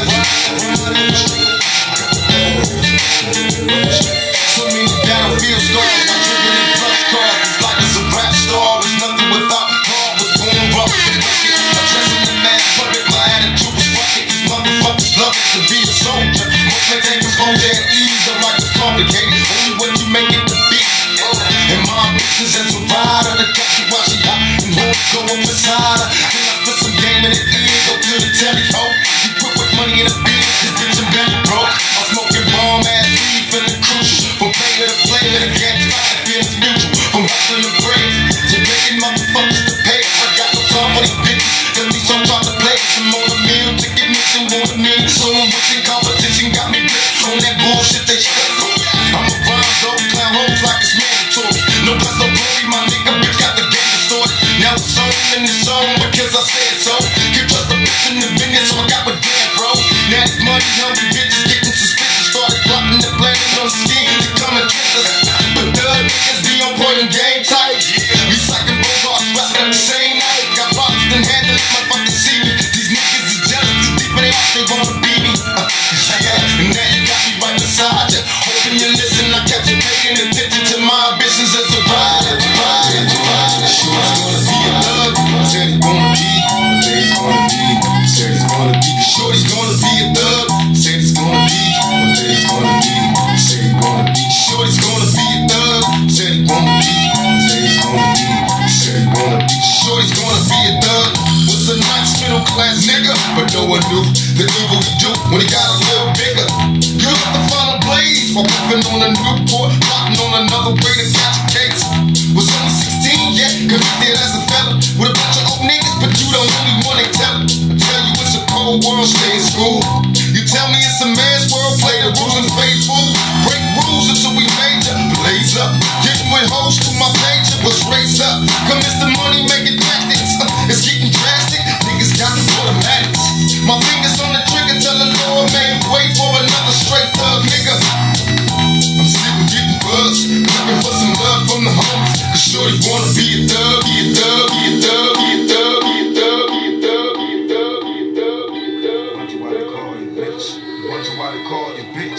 [SPEAKER 14] So many downfield stars, I'm driven in plus cars. It's like it's a rap star. There's nothing without heart. Was born rough and rugged. I'm dressing in mass public. My attitude was rugged. These motherfuckers love it to be a soldier. Most men take exposure at ease. I'm like it's complicated. Only when you make it the beat. And my ambitions as a rider. The cat she while she hot and horns go up beside her. Then I put some game in the ear. Go to the telly, ho. You put with money in the beat. This bitch I'm belly broke. I'm smoking bomb ass weed, feeling crucial. From player to player, the game's fine, feelings mutual. From hustling to praise, to making motherfuckers to pay. I got no time for these bitches, cause these songs try to play. Some on the meal, ticket missing, want a meal. So I'm wishing competition got me blitzed on that bullshit they stress. I'm a rhyme, dope, clown hoes like it's mandatory. No plus no glory, my nigga, bitch got the game distorted. in the zone because I said so. Can't trust the bitch in the business, so I got with Dan, bro. Now it's money hungry bitches getting suspicious. Started plotting and planning on scheme to come and kiss us. But the niggas be on point and game tight. Recycling both hearts, rapping at the same night. Got problems and handle it, motherfucker see me. These niggas is jealous, too deep in their heart, they wanna be me. Uh, yeah, and now you got me right beside you. Hoping you listen, I kept you paying attention to my ambitions as a rider, rider, rider. Sure, it's gonna be a thug. Said he's gonna be, said he's gonna be, said he's gonna be. Sure, he's gonna be a thug. Said he's gonna be, said he's gonna be, said he's gonna be. Sure, he's gonna be a thug. Said he's gonna be, said he's gonna be, said he's gonna be. Sure, he's gonna be a thug. Was a nice middle class nigga, but no one knew the evil he do when he got a little bigger. You got the final blaze while whipping on a Newport, plotting on another way to catch a case. Was only sixteen, yeah, convicted as a fella with a bunch of old niggas, but you the only one they tell. I tell you it's a cold world, stay in school. You tell me it's a man's world, play the rules and fade fool. Break rules until we major, blaze up. Getting with hoes through my page, it was raised up. Come Mister Money making tactics, uh, it's getting drastic. Niggas got the automatics. My fingers on the trigger, tell the Lord, man, wait for another straight thug nigga. I'm sitting getting buzzed, looking for some love from the homies. Cause shorty wanna be a thug, be a thug, be a thug, be a thug, be a thug, be a thug, be a thug, be a thug, be a thug. Wonder why they call you bitch. You wonder why they call you bitch.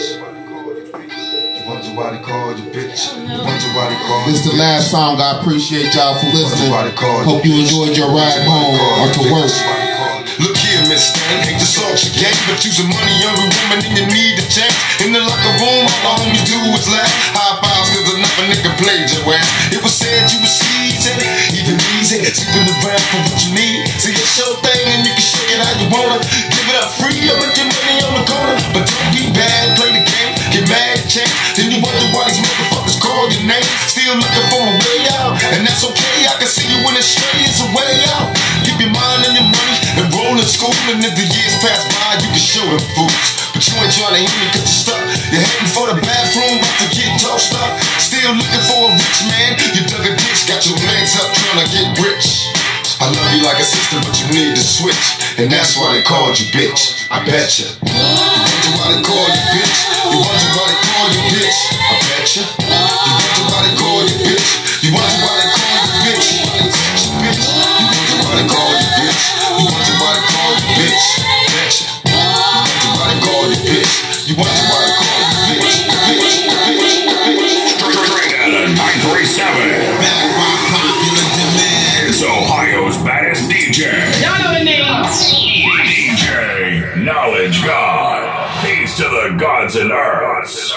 [SPEAKER 14] You wonder why they call you bitch. You wonder why they call you.
[SPEAKER 1] This is the last song. I appreciate y'all for listening. Hope you enjoyed your ride home or to work.
[SPEAKER 14] Look here, Miss Stan, hate to salt your game, but you's a money-hungry woman and you need to change. In the locker room, all the homies do is laugh. High fives, cause another nigga played your ass. It was said you was seasoned, even easy, sleeping around for what you need. See, it's your thing and you can shake it how you wanna. Give it up free, or put your money on the corner. But don't be bad, play the game, get mad, change. Then you wonder why these motherfuckers call your name. Still looking for a way out, and that's okay. I can see you when it's straight, it's a way out. Keep your mind and your money and roll in school, and as the years pass by, you can show them fools. But you ain't trying to hear me cause you're stuck. You're heading for the bathroom, about to get tossed up. Still looking for a rich man. You dug a ditch, got your legs up trying to get rich. I love you like a sister, but you need to switch. And that's why they called you bitch. I betcha. You wonder why they call you bitch. You wonder why they call you bitch. I betcha. You wonder why they call you bitch. You wonder why they call you bitch. Bitch. You wonder why they call you bitch. You wonder why they call you bitch. Betcha. You wonder why they call you bitch. You wonder why they call you bitch. Bitch. Bitch.
[SPEAKER 5] Straight out of nine three seven.
[SPEAKER 14] Back by popular demand.
[SPEAKER 5] It's Ohio's baddest D J.
[SPEAKER 2] Y'all know the names.
[SPEAKER 5] D J Knowledge God. Peace to the gods and earths.